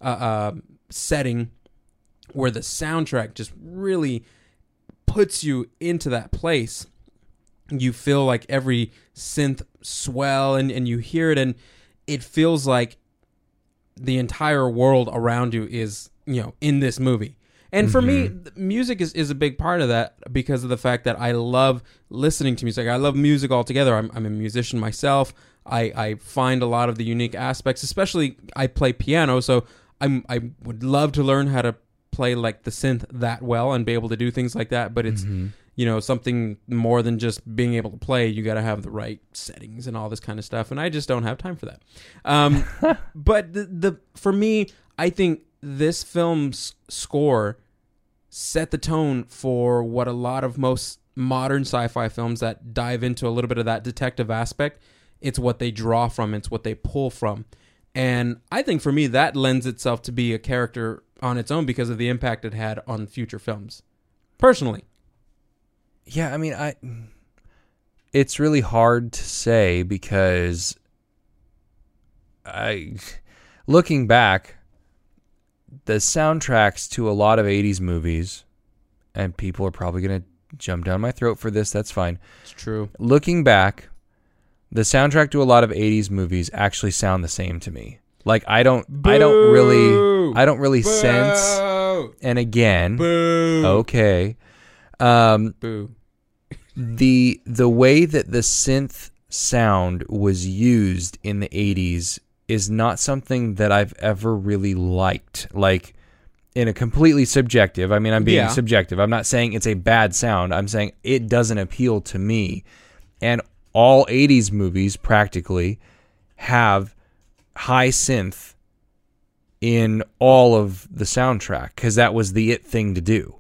setting where the soundtrack just really puts you into that place. You feel like every synth swell and you hear it, and it feels like the entire world around you is, in this movie. And for me, music is a big part of that because of the fact that I love listening to music. I love music altogether. I'm a musician myself. I find a lot of the unique aspects, especially I play piano, so I would love to learn how to play like the synth that well and be able to do things like that. But it's something more than just being able to play. You got to have the right settings and all this kind of stuff, and I just don't have time for that. But for me, I think this film's score set the tone for what a lot of most modern sci-fi films that dive into a little bit of that detective aspect, it's what they draw from, it's what they pull from. And I think for me, that lends itself to be a character on its own because of the impact it had on future films. Personally. Yeah, I mean, it's really hard to say because looking back, the soundtracks to a lot of 80s movies, and people are probably going to jump down my throat for this, that's fine. It's true. Looking back, the soundtrack to a lot of 80s movies actually sound the same to me. Like I don't really sense, and again, okay. Boo. The way that the synth sound was used in the 80s is not something that I've ever really liked. Like, in a completely subjective, I mean, I'm being subjective. I'm not saying it's a bad sound. I'm saying it doesn't appeal to me. And all 80s movies practically have high synth in all of the soundtrack because that was the it thing to do.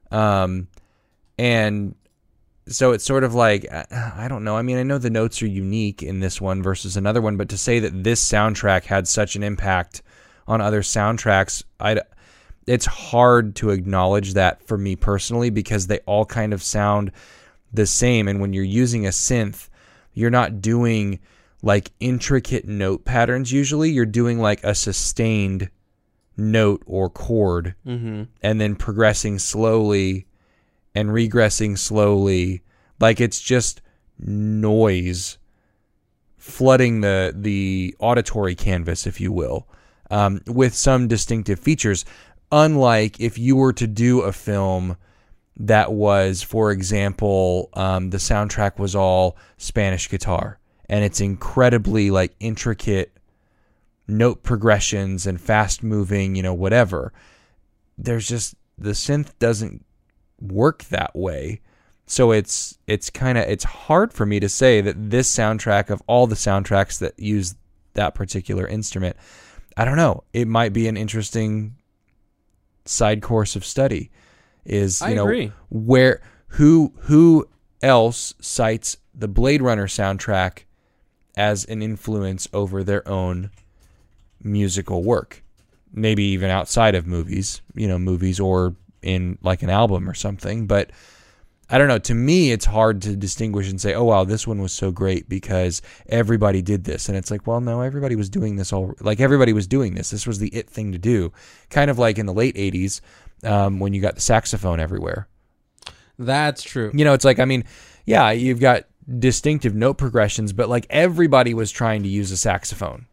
And so it's sort of like, I don't know. I mean, I know the notes are unique in this one versus another one, but to say that this soundtrack had such an impact on other soundtracks, it's hard to acknowledge that for me personally because they all kind of sound the same. And when you're using a synth, you're not doing like intricate note patterns usually. You're doing like a sustained note or chord and then progressing slowly and regressing slowly, like it's just noise flooding the auditory canvas, if you will, with some distinctive features. Unlike if you were to do a film that was, for example, the soundtrack was all Spanish guitar, and it's incredibly like intricate note progressions and fast moving, whatever. There's just, the synth doesn't work that way. So it's hard for me to say that this soundtrack, of all the soundtracks that use that particular instrument, I don't know. It might be an interesting side course of study. I agree. Who else cites the Blade Runner soundtrack as an influence over their own musical work? Maybe even outside of movies, movies or in like an album or something. But I don't know. To me, it's hard to distinguish and say, oh, wow, this one was so great because everybody did this. And it's like, well, no, everybody was doing this everybody was doing this. This was the it thing to do. Kind of like in the late 80s when you got the saxophone everywhere. That's true. It's like, yeah, you've got distinctive note progressions, but like everybody was trying to use a saxophone.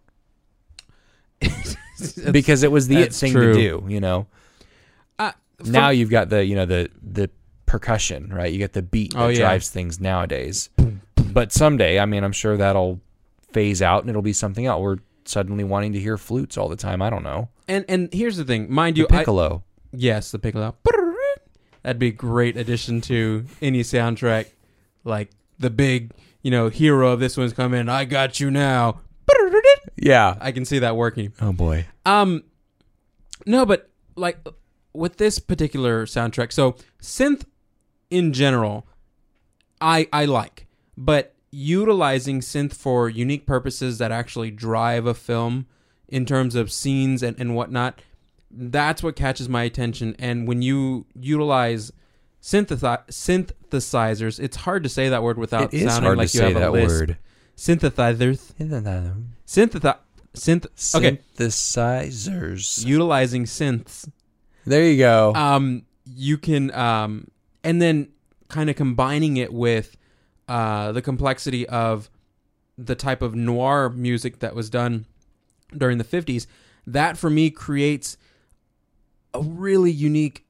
Because it was the it thing to do, now you've got the percussion, right? You get the beat that drives things nowadays. But someday, I'm sure that'll phase out and it'll be something else. We're suddenly wanting to hear flutes all the time. I don't know. And here's the thing, mind you, the piccolo. Yes, the piccolo. That'd be a great addition to any soundtrack. Like the big, hero of this one's coming. I got you now. Yeah, I can see that working. Oh boy. No, but like with this particular soundtrack, so synth in general, I like, but utilizing synth for unique purposes that actually drive a film in terms of scenes and whatnot, that's what catches my attention. And when you utilize synthesizers, it's hard to say that word without sounding like you have a lisp. Word. Synthesizers. Synthesizers. Utilizing synths. There you go. You can, and then kind of combining it with the complexity of the type of noir music that was done during the 50s. That, for me, creates a really unique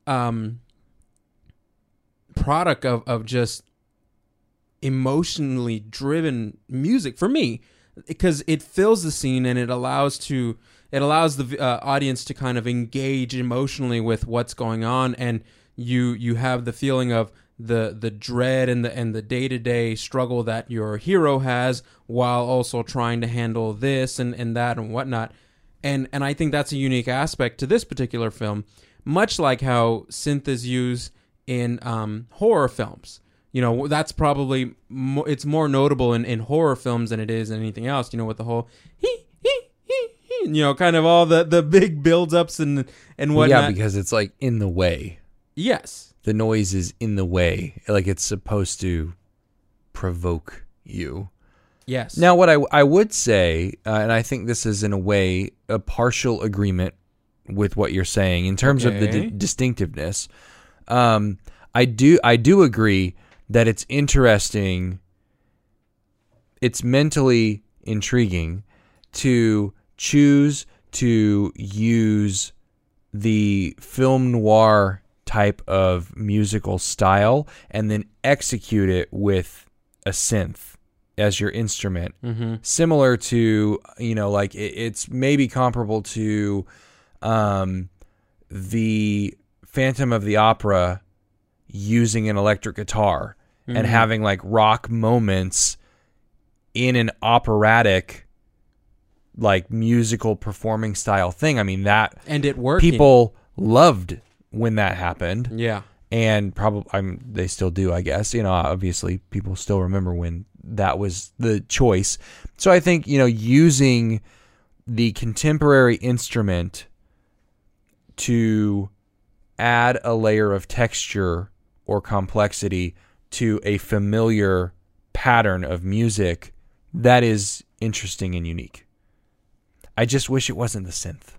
product of just emotionally driven music for me, because it fills the scene and it allows the audience to kind of engage emotionally with what's going on, and you have the feeling of the dread and the day-to-day struggle that your hero has, while also trying to handle this and that and whatnot. And I think that's a unique aspect to this particular film, much like how synth is used in horror films. That's probably it's more notable in horror films than it is in anything else. With the whole kind of all the big build-ups and whatnot. Yeah, because it's like in the way. Yes. The noise is in the way. Like it's supposed to provoke you. Yes. Now, what I would say, and I think this is in a way a partial agreement with what you're saying in terms of the distinctiveness. I do agree that it's interesting. It's mentally intriguing to choose to use the film noir type of musical style and then execute it with a synth as your instrument. Mm-hmm. Similar to, like it's maybe comparable to the Phantom of the Opera using an electric guitar and having like rock moments in an operatic, like musical performing style thing. That, and it worked. People loved when that happened. Yeah. And probably they still do, I guess. Obviously people still remember when that was the choice. So I think, using the contemporary instrument to add a layer of texture or complexity to a familiar pattern of music, that is interesting and unique. I just wish it wasn't the synth.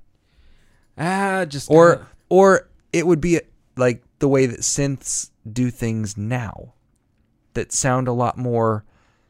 Or it would be like the way that synths do things now that sound a lot more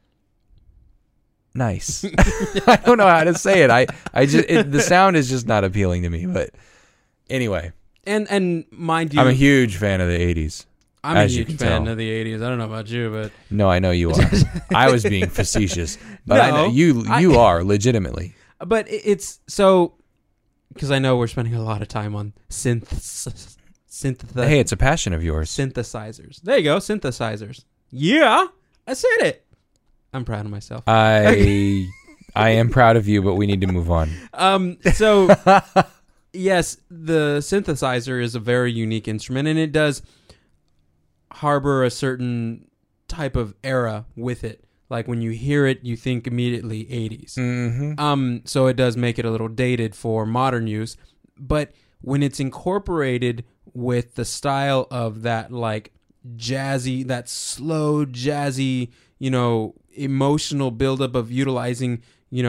nice. I don't know how to say it. The sound is just not appealing to me, but anyway. And mind you, I'm a huge fan of the 80s. I'm a huge fan of the 80s. I don't know about you, but... No, I know you are. I was being facetious, but no, I know you are, legitimately. But it's so, because I know we're spending a lot of time on synthesizers. Hey, it's a passion of yours. Synthesizers. There you go, synthesizers. Yeah, I said it. I'm proud of myself. I am proud of you, but we need to move on. So, yes, the synthesizer is a very unique instrument, and it does harbor a certain type of era with it. Like when you hear it, you think immediately 80s. Mm-hmm. So it does make it a little dated for modern use. But when it's incorporated with the style of that like jazzy, that slow jazzy, emotional buildup of utilizing,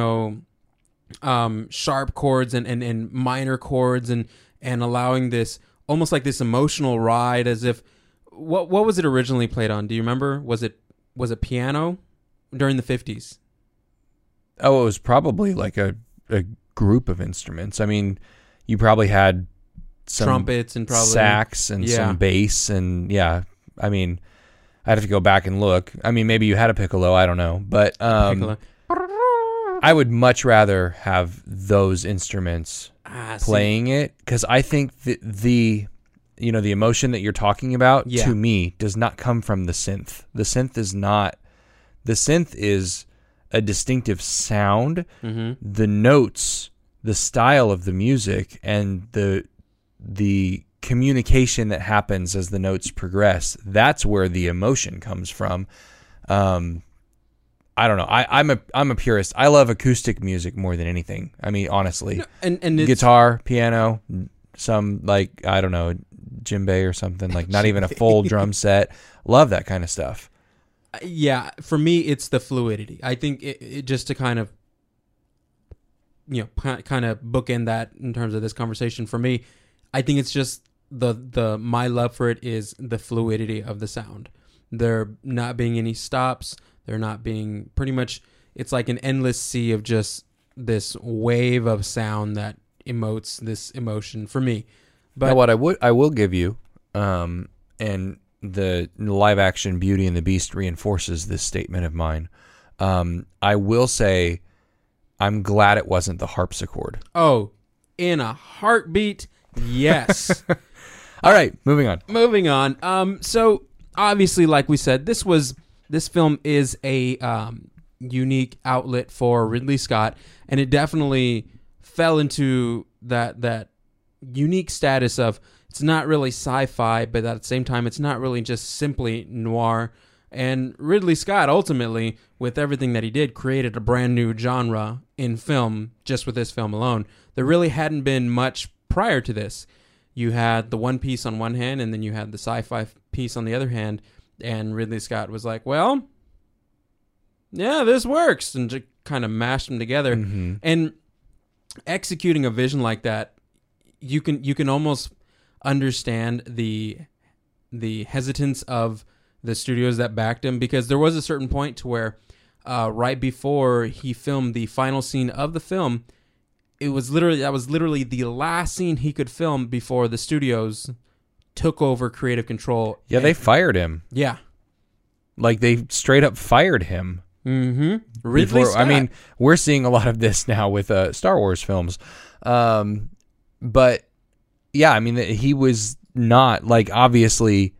sharp chords and minor chords and allowing this almost like this emotional ride as if what was it originally played on? Do you remember? Was it piano during the 50s? Oh, it was probably like a group of instruments. I mean, you probably had some trumpets and probably sax and some bass and I mean, I'd have to go back and look. I mean, maybe you had a piccolo, I don't know, but I would much rather have those instruments playing it, because I think the emotion that you're talking about to me does not come from the synth. The synth is a distinctive sound. Mm-hmm. The notes, the style of the music, and the communication that happens as the notes progress, that's where the emotion comes from. I don't know. I'm a purist. I love acoustic music more than anything. I mean, honestly, and guitar, piano, some like, I don't know, djembe or something, like not even a full drum set. Love that kind of stuff. Yeah, for me, it's the fluidity. I think it just to kind of bookend that in terms of this conversation. For me, I think it's just the my love for it is the fluidity of the sound. There not being any stops. There not being pretty much. It's like an endless sea of just this wave of sound that emotes this emotion for me. But now, what I will give you, and the live action Beauty and the Beast reinforces this statement of mine. I will say, I'm glad it wasn't the harpsichord. Oh, in a heartbeat, yes. All right, moving on. Moving on. So obviously, like we said, this film is a unique outlet for Ridley Scott, and it definitely fell into that unique status of it's not really sci-fi, but at the same time, it's not really just simply noir. And Ridley Scott, ultimately, with everything that he did, created a brand new genre in film just with this film alone. There really hadn't been much prior to this. You had the One Piece on one hand, and then you had the sci-fi piece on the other hand, and Ridley Scott was like, well, yeah, this works, and just kind of mashed them together. Mm-hmm. And executing a vision like that, you can almost understand the hesitance of the studios that backed him, because there was a certain point to where right before he filmed the final scene of the film, that was literally the last scene he could film before the studios took over creative control. Yeah, they fired him. Yeah. Like, they straight up fired him. Mm-hmm. Ridley Scott. I mean, we're seeing a lot of this now with Star Wars films. But, yeah, I mean, he was not, like, obviously,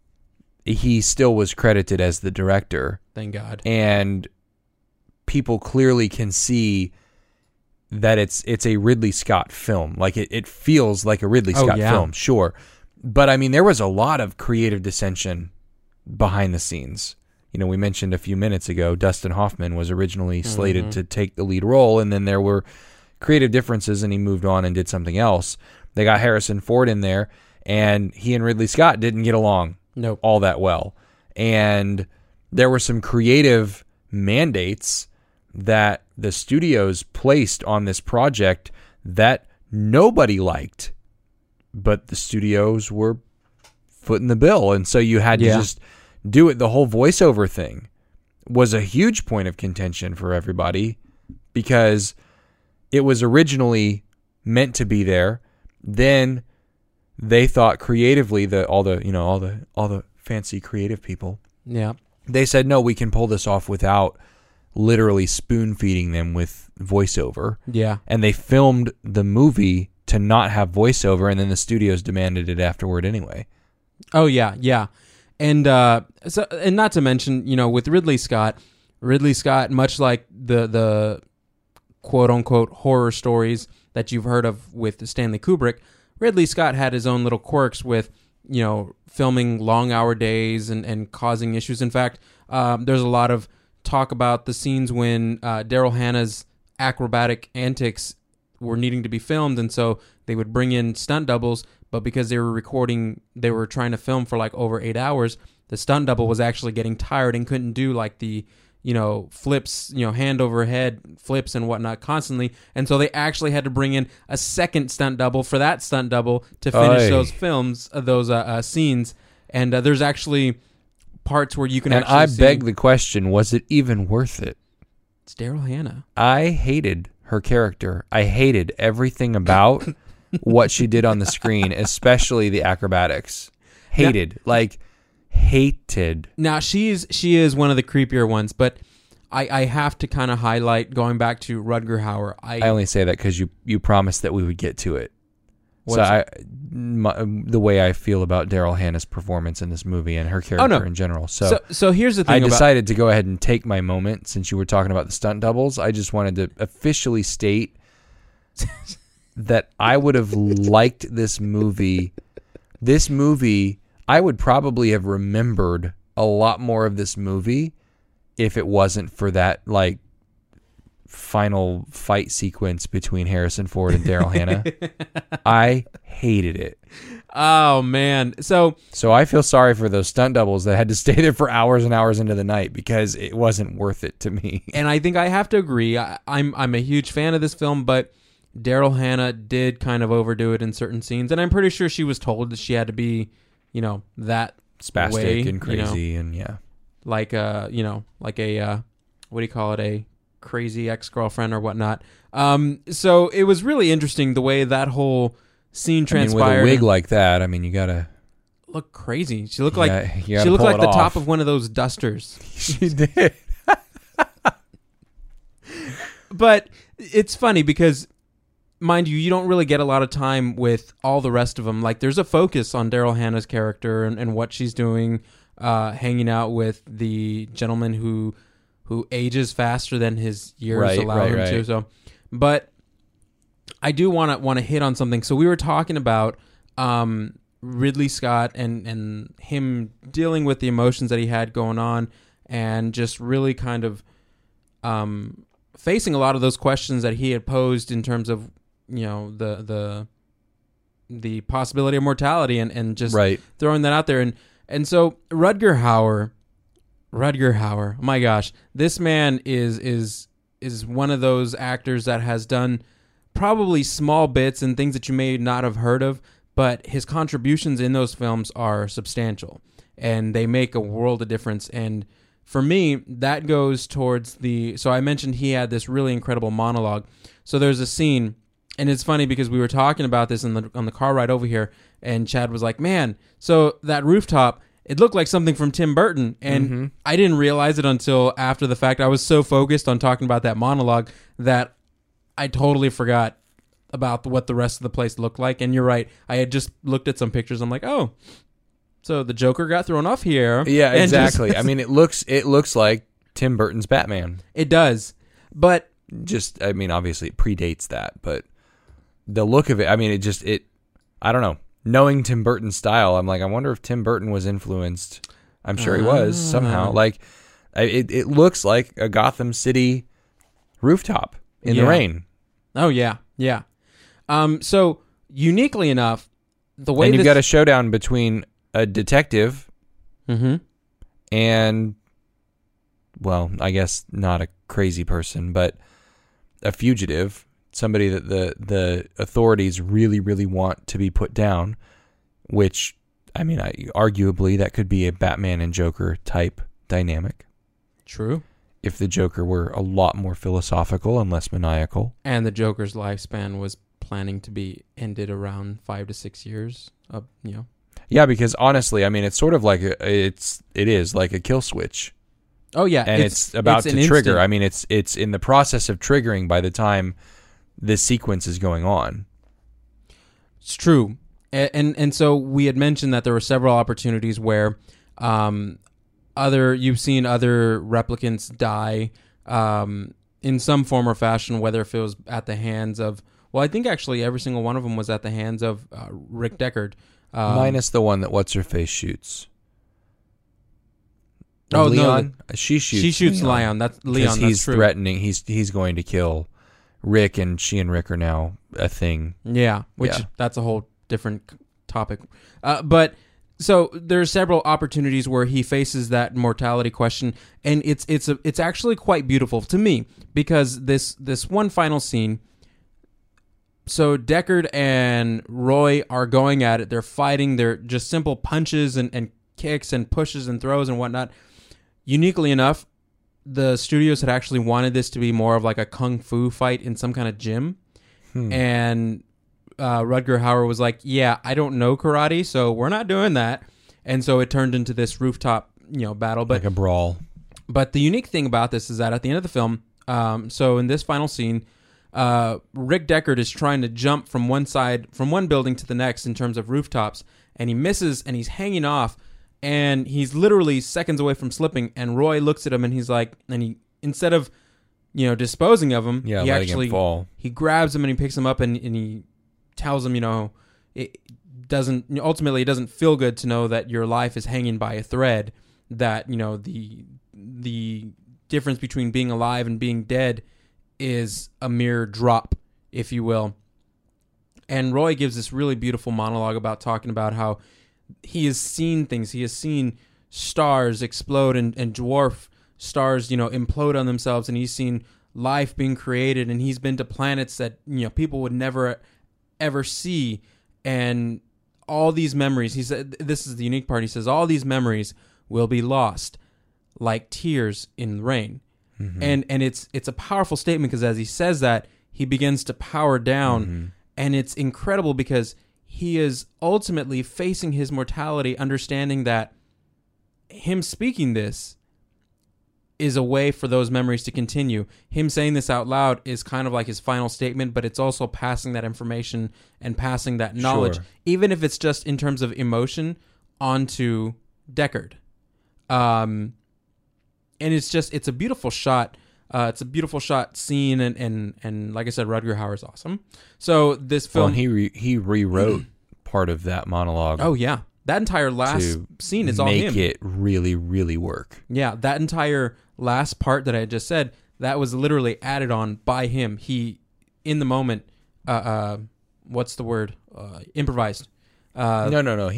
he still was credited as the director. Thank God. And people clearly can see that it's a Ridley Scott film. Like, it feels like a Ridley Scott film, sure. But, I mean, there was a lot of creative dissension behind the scenes. You know, we mentioned a few minutes ago, Dustin Hoffman was originally slated to take the lead role, and then there were creative differences, and he moved on and did something else. They got Harrison Ford in there, and he and Ridley Scott didn't get along all that well. And there were some creative mandates that the studios placed on this project that nobody liked, but the studios were footing the bill, and so you had to just do it. The whole voiceover thing was a huge point of contention for everybody, because it was originally meant to be there. Then they thought creatively that all the fancy creative people, they said, no, we can pull this off without literally spoon feeding them with voiceover. Yeah. And they filmed the movie to not have voiceover, and then the studios demanded it afterward anyway. Oh yeah, yeah. And and not to mention, with Ridley Scott, much like the quote unquote horror stories that you've heard of with Stanley Kubrick, Ridley Scott had his own little quirks with, filming long hour days and causing issues. In fact, there's a lot of talk about the scenes when Daryl Hannah's acrobatic antics were needing to be filmed, and so they would bring in stunt doubles, but because they were trying to film for like over 8 hours, the stunt double was actually getting tired and couldn't do like the flips, hand over head flips and whatnot constantly, and so they actually had to bring in a second stunt double for that stunt double to finish those scenes. And there's actually parts where you can and actually see... beg the question, was it even worth it? It's Daryl Hannah. I hated her character. I hated everything about what she did on the screen, especially the acrobatics. Hated. Now, she is one of the creepier ones, but I have to kind of highlight, going back to Rutger Hauer. I only say that because you promised that we would get to it. The way I feel about Daryl Hannah's performance in this movie and her character in general. So here's the thing. I decided to go ahead and take my moment since you were talking about the stunt doubles. I just wanted to officially state that I would have liked this movie. This movie, I would probably have remembered a lot more of this movie if it wasn't for that final fight sequence between Harrison Ford and Daryl Hannah. I hated it. Oh man. So I feel sorry for those stunt doubles that had to stay there for hours and hours into the night because it wasn't worth it to me. And I think I have to agree. I'm a huge fan of this film, but Daryl Hannah did kind of overdo it in certain scenes, and I'm pretty sure she was told that she had to be, that spastic way, and crazy, and like a what do you call it, a crazy ex-girlfriend or whatnot. So it was really interesting the way that whole scene transpired. With a wig like that, you gotta look crazy. She looked like the top of one of those dusters. She did. But it's funny because, mind you don't really get a lot of time with all the rest of them. Like, there's a focus on Daryl Hannah's character and what she's doing, hanging out with the gentleman who ages faster than his years allow him to. So, but I do want to hit on something. So we were talking about Ridley Scott and him dealing with the emotions that he had going on, and just really kind of facing a lot of those questions that he had posed in terms of the possibility of mortality and just throwing that out there. And so Rutger Hauer, oh my gosh, this man is one of those actors that has done probably small bits and things that you may not have heard of, but his contributions in those films are substantial, and they make a world of difference. And for me, that goes towards so I mentioned he had this really incredible monologue. So there's a scene, and it's funny because we were talking about this on the car ride over here, and Chad was like, man, so that rooftop, it looked like something from Tim Burton, and I didn't realize it until after the fact. I was so focused on talking about that monologue that I totally forgot about what the rest of the place looked like. And you're right, I had just looked at some pictures. I'm like, oh, so the Joker got thrown off here. Yeah, exactly. It looks like Tim Burton's Batman. It does, but obviously it predates that, but the look of it, I don't know. Knowing Tim Burton's style, I'm like, I wonder if Tim Burton was influenced. I'm sure he was somehow. Like, it looks like a Gotham City rooftop in the rain. Oh yeah, yeah. So uniquely enough, the way you've got a showdown between a detective and, well, I guess not a crazy person, but a fugitive. Somebody that the authorities really, really want to be put down, which, arguably that could be a Batman and Joker type dynamic. True. If the Joker were a lot more philosophical and less maniacal. And the Joker's lifespan was planning to be ended around 5 to 6 years. Yeah, because honestly, it's sort of like it is like a kill switch Oh yeah, and it's about an to trigger. instant. I mean, it's in the process of triggering by the time this sequence is going on. It's true, and so we had mentioned that there were several opportunities where you've seen other replicants die in some form or fashion, whether if it was at the hands of. Well, I think actually every single one of them was at the hands of Rick Deckard. Minus the one that What's-Her-Face shoots. Oh, Leon? no. She shoots Leon. That's Leon. Because he's that's true. threatening. He's going to kill Rick, and she and Rick are now a thing. Yeah, that's a whole different topic. But so there's several opportunities where he faces that mortality question, and it's actually quite beautiful to me because this one final scene. So Deckard and Roy are going at it. They're fighting. They're just simple punches and kicks and pushes and throws and whatnot. Uniquely enough, the studios had actually wanted this to be more of like a kung fu fight in some kind of gym. And Rutger Hauer was like, yeah, I don't know karate, so we're not doing that. And so it turned into this rooftop, battle. But, like a brawl. But the unique thing about this is that at the end of the film, so in this final scene, Rick Deckard is trying to jump from one building to the next in terms of rooftops, and he misses, and he's hanging off, and he's literally seconds away from slipping, and Roy looks at him, and he's like, and he, instead of, disposing of him, he letting him fall. He grabs him and he picks him up, and he tells him, it doesn't feel good to know that your life is hanging by a thread, that, the difference between being alive and being dead is a mere drop, if you will. And Roy gives this really beautiful monologue about talking about how he has seen things. He has seen stars explode and dwarf stars, implode on themselves, and he's seen life being created, and he's been to planets that, people would never ever see. And all these memories, he said, this is the unique part, he says, all these memories will be lost like tears in rain. Mm-hmm. And it's a powerful statement because as he says that, he begins to power down, and it's incredible because he is ultimately facing his mortality, understanding that him speaking this is a way for those memories to continue. Him saying this out loud is kind of like his final statement, but it's also passing that information and passing that knowledge, Sure. even if it's just in terms of emotion, onto Deckard. And it's a beautiful shot. It's a beautiful shot scene, and like I said, Rutger Hauer is awesome. So this film, he rewrote part of that monologue. Oh yeah, that entire last scene is all him. Make it really, really work. Yeah, that entire last part that I just said, that was literally added on by him. He, in the moment, what's the word? Improvised. No.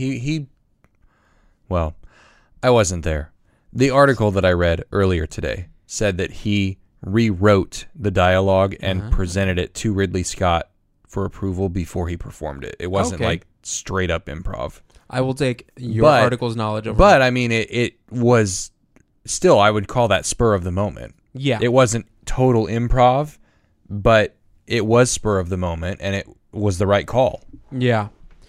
Well, I wasn't there. The article that I read earlier today said that he rewrote the dialogue and presented it to Ridley Scott for approval before he performed it. It wasn't like straight up improv. I will take your article's knowledge over. But I mean, it was still, I would call that spur of the moment. Yeah. It wasn't total improv, but it was spur of the moment, and it was the right call. Yeah.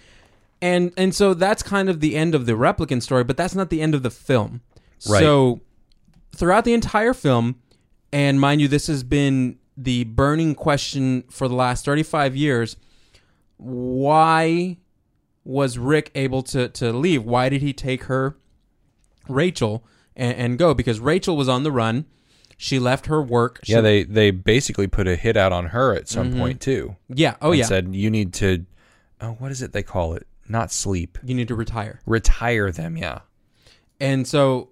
And so that's kind of the end of the Replicant story, but that's not the end of the film. Right. So throughout the entire film, and mind you, this has been the burning question for the last 35 years, why was Rick able to leave? Why did he take her, Rachel, and go? Because Rachel was on the run. She left her work. They basically put a hit out on her at some point, too. Yeah. Oh, and yeah. said, you need to, what is it they call it? Not sleep. You need to retire. Retire them, yeah. And so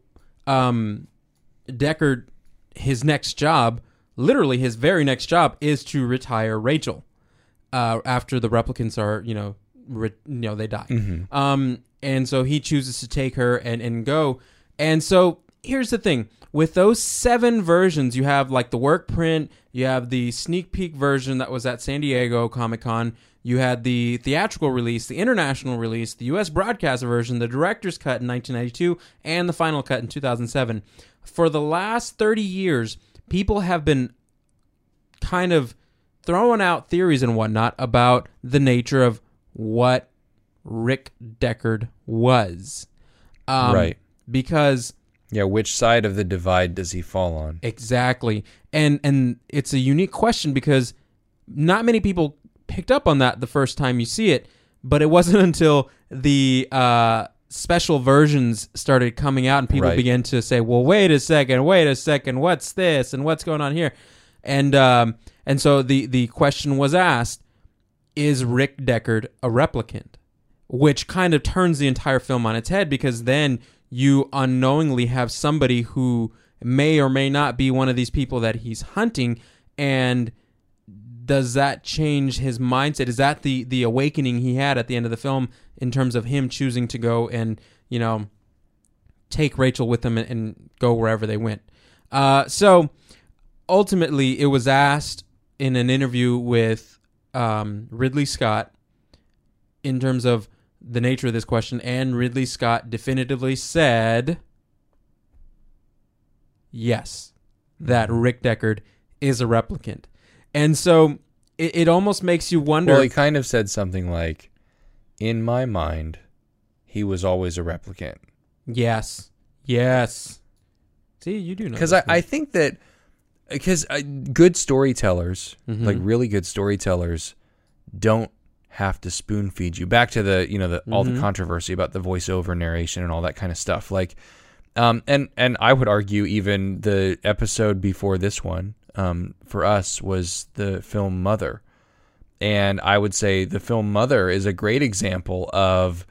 Deckard, his next job, literally his very next job, is to retire Rachel after the replicants are, they die. Mm-hmm. And so he chooses to take her and go. And so here's the thing. With those 7 versions, you have like the work print, you have the sneak peek version that was at San Diego Comic-Con, you had the theatrical release, the international release, the U.S. broadcast version, the director's cut in 1992, and the final cut in 2007. For the last 30 years, people have been kind of throwing out theories and whatnot about the nature of what Rick Deckard was. Right. Because Yeah, which side of the divide does he fall on? Exactly. And it's a unique question because not many people picked up on that the first time you see it, but it wasn't until the special versions started coming out and people began to say, well, wait a second, what's this and what's going on here? And so the question was asked, is Rick Deckard a replicant? Which kind of turns the entire film on its head, because then you unknowingly have somebody who may or may not be one of these people that he's hunting, and does that change his mindset? Is that the awakening he had at the end of the film in terms of him choosing to go and, take Rachel with him and go wherever they went? So ultimately, it was asked in an interview with Ridley Scott in terms of the nature of this question, and Ridley Scott definitively said yes, that Rick Deckard is a replicant. And so it almost makes you wonder. Well, he kind of said something like, in my mind, he was always a replicant. Yes. See, you do know. Because I think that, good storytellers, like really good storytellers, don't have to spoon feed you. Back to the all the controversy about the voiceover narration and all that kind of stuff. Like, and I would argue even the episode before this one, for us, was the film Mother. And I would say the film Mother is a great example of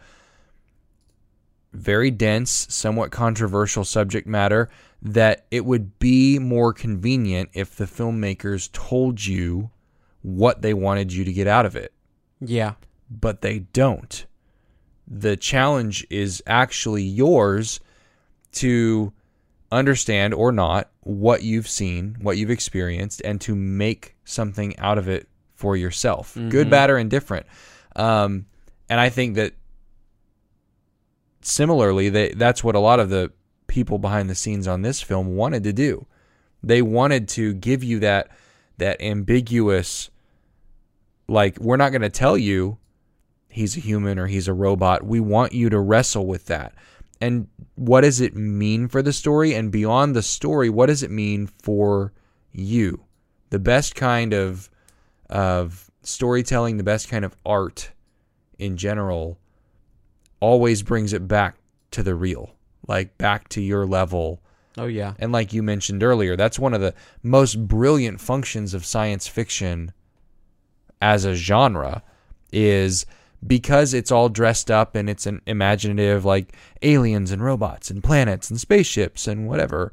very dense, somewhat controversial subject matter that it would be more convenient if the filmmakers told you what they wanted you to get out of it. Yeah. But they don't. The challenge is actually yours to understand or not what you've seen, what you've experienced, and to make something out of it for yourself. Good, bad, or indifferent. And I think that similarly, that's what a lot of the people behind the scenes on this film wanted to do. They wanted to give you that ambiguous, like, we're not going to tell you he's a human or he's a robot. We want you to wrestle with that. And what does it mean for the story? And beyond the story, what does it mean for you? The best kind of storytelling, the best kind of art in general, always brings it back to the real, like back to your level. Oh, yeah. And like you mentioned earlier, that's one of the most brilliant functions of science fiction as a genre, is because it's all dressed up and it's an imaginative, like aliens and robots and planets and spaceships and whatever.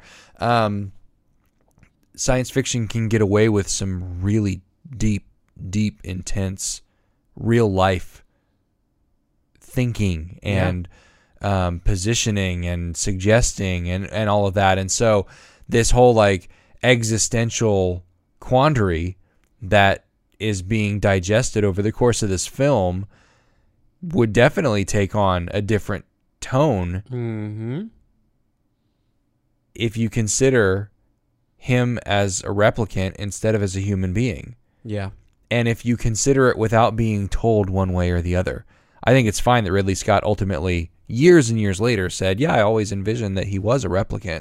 Science fiction can get away with some really deep, intense, real life thinking and positioning and suggesting and all of that. And so this whole like existential quandary that is being digested over the course of this film would definitely take on a different tone if you consider him as a replicant instead of as a human being. Yeah. And if you consider it without being told one way or the other. I think it's fine that Ridley Scott ultimately, years and years later, said, yeah, I always envisioned that he was a replicant,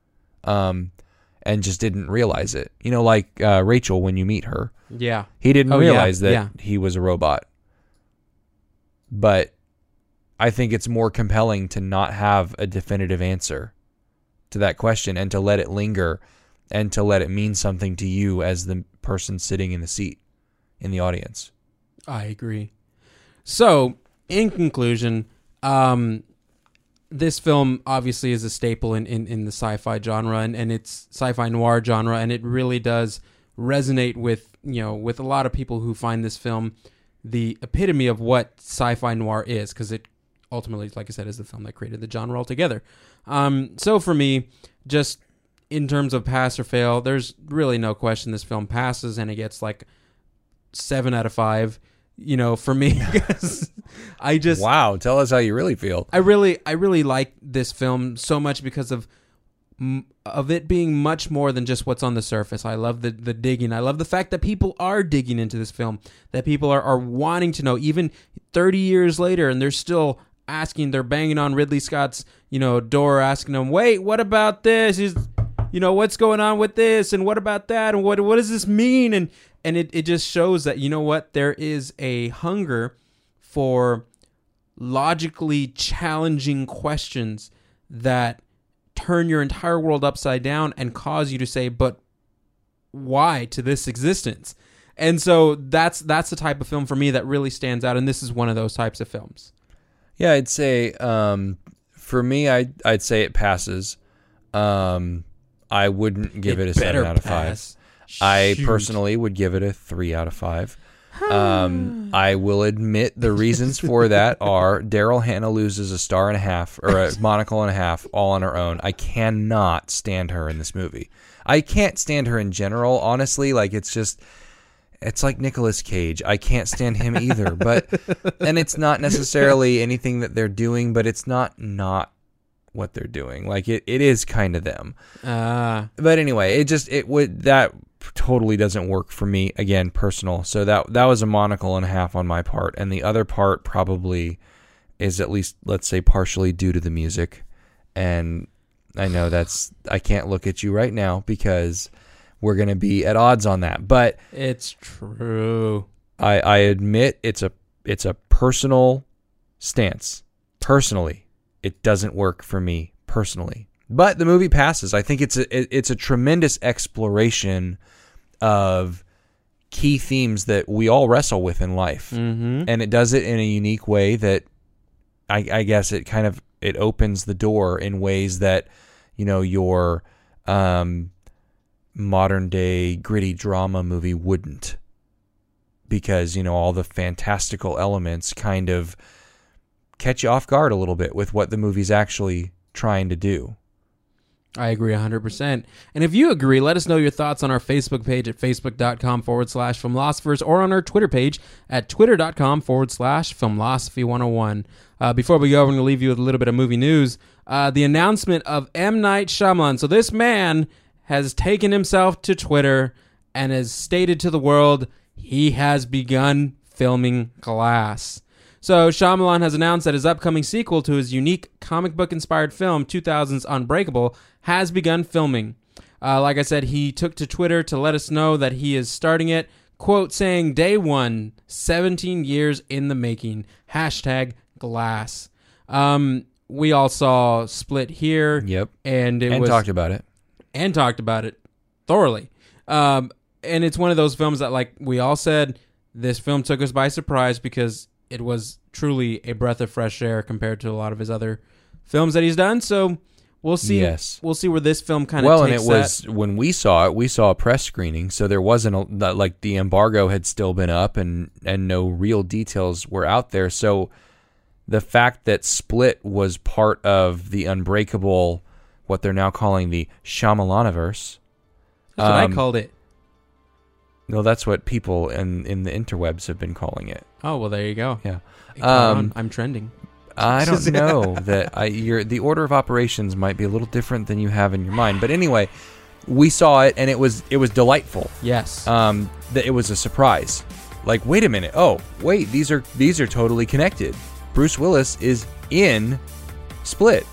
and just didn't realize it. You know, like Rachel, when you meet her. Yeah. He didn't realize that he was a robot. But I think it's more compelling to not have a definitive answer to that question and to let it linger and to let it mean something to you as the person sitting in the seat in the audience. I agree. So, in conclusion, this film obviously is a staple in the sci-fi genre and it's sci-fi noir genre, and it really does resonate with a lot of people who find this film the epitome of what sci-fi noir is, because it ultimately, like I said, is the film that created the genre altogether. So for me, just in terms of pass or fail, there's really no question this film passes, and it gets like 7 out of 5. For me, because I just... Wow, tell us how you really feel. I really like this film so much because of it being much more than just what's on the surface. I love the digging. I love the fact that people are digging into this film, that people are wanting to know, even 30 years later, and they're still they're banging on Ridley Scott's, door, asking him, wait, what about this? What's going on with this? And what about that? And what does this mean? And it just shows that, there is a hunger for logically challenging questions that turn your entire world upside down and cause you to say, but why to this existence? And so that's the type of film for me that really stands out, and this is one of those types of films. Yeah, I'd say for me, I'd say it passes. I wouldn't give it a 7 out of 5. I personally would give it a 3 out of 5. I will admit the reasons for that are Daryl Hannah loses a star and a half, or a monocle and a half, all on her own. I cannot stand her in this movie. I can't stand her in general, honestly. Like, it's like Nicolas Cage. I can't stand him either. And it's not necessarily anything that they're doing, but it's not what they're doing. Like, it is kind of them. But anyway, that totally doesn't work for me. Again, personal. So that was a monocle and a half on my part, and the other part probably is at least, let's say, partially due to the music. And I know I can't look at you right now because we're going to be at odds on that, but it's true. I admit it's a personal stance. Personally, it doesn't work for me personally, but the movie passes. I think it's a tremendous exploration of key themes that we all wrestle with in life, and it does it in a unique way that I guess it opens the door in ways that your modern day gritty drama movie wouldn't, because all the fantastical elements kind of catch you off guard a little bit with what the movie's actually trying to do. I agree 100%. And if you agree, let us know your thoughts on our Facebook page at facebook.com/Filmlosophers, or on our Twitter page at twitter.com/Filmlosophy101. Before we go, we're going to leave you with a little bit of movie news. The announcement of M. Night Shyamalan. So this man has taken himself to Twitter and has stated to the world he has begun filming Glass. So Shyamalan has announced that his upcoming sequel to his unique comic book-inspired film, 2000's Unbreakable, has begun filming. Like I said, he took to Twitter to let us know that he is starting it, quote, saying, "Day 1, 17 years in the making, #Glass." We all saw Split here. Yep. And talked about it. And talked about it thoroughly. And it's one of those films that, like we all said, this film took us by surprise because it was truly a breath of fresh air compared to a lot of his other films that he's done. So we'll see. Yes. We'll see where this film kind of takes and it was, when we saw it, we saw a press screening, so there wasn't like the embargo had still been up and no real details were out there. So the fact that Split was part of the Unbreakable, what they're now calling the Shyamalaniverse. That's what I called it. No, that's what people in the interwebs have been calling it. Oh, well, there you go. Yeah. I'm trending. I don't know that the order of operations might be a little different than you have in your mind. But anyway, we saw it and it was delightful. Yes. That it was a surprise. Like, wait a minute. Oh, wait, these are totally connected. Bruce Willis is in Split.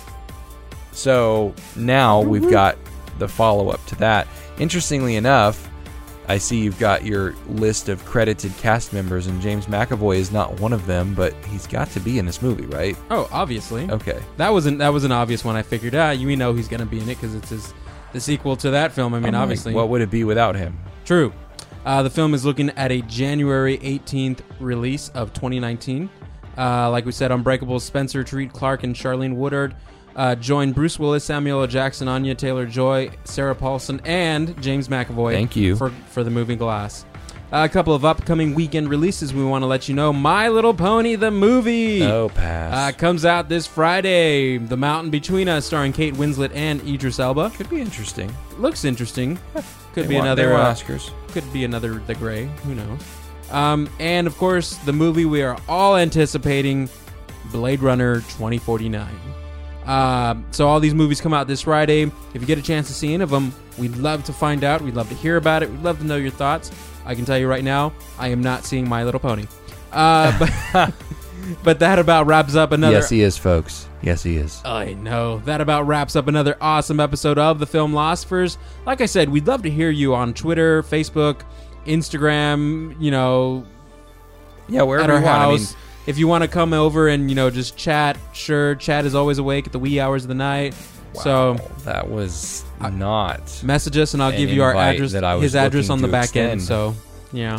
So now we've got the follow-up to that. Interestingly enough, I see you've got your list of credited cast members, and James McAvoy is not one of them, but he's got to be in this movie, right? Oh, obviously. Okay. That was an obvious one. I figured, you know he's going to be in it because it's the sequel to that film. I mean, obviously. What would it be without him? True. The film is looking at a January 18th release of 2019. Like we said, Unbreakable, Spencer Treat Clark and Charlene Woodard join Bruce Willis, Samuel L. Jackson, Anya Taylor-Joy, Sarah Paulson, and James McAvoy. Thank you. For the movie Glass. A couple of upcoming weekend releases we want to let you know. My Little Pony, the movie. Oh, pass. Comes out this Friday. The Mountain Between Us, starring Kate Winslet and Idris Elba. Could be interesting. Looks interesting. Could They be want another Oscars. Could be another The Grey. Who knows? And of course, the movie we are all anticipating, Blade Runner 2049. So all these movies come out this Friday. If you get a chance to see any of them, we'd love to find out. We'd love to hear about it. We'd love to know your thoughts. I can tell you right now, I am not seeing My Little Pony. But But that about wraps up another. Yes, he is, folks. Yes, he is. I know. That about wraps up another awesome episode of The Filmlosophers. Like I said, we'd love to hear you on Twitter, Facebook, Instagram, Yeah, wherever at our you want. house. If you want to come over and, just chat, sure. Chad is always awake at the wee hours of the night. So that was not. message us and I'll an give you our invite address, that I was his address looking on the to back end. extend. So, yeah.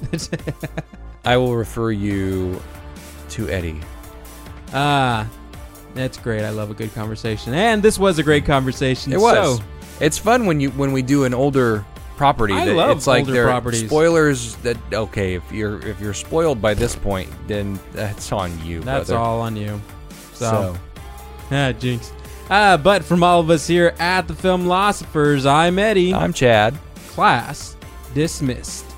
I will refer you to Eddie. That's great. I love a good conversation. And this was a great conversation. It was. So, It's fun when we do an older property. I that love it's like older there are properties. spoilers that if you're spoiled by this point, then that's on you. that's brother. all on you. So. Jinx. But from all of us here at the Filmlosophers, I'm Eddie. I'm Chad. Class dismissed.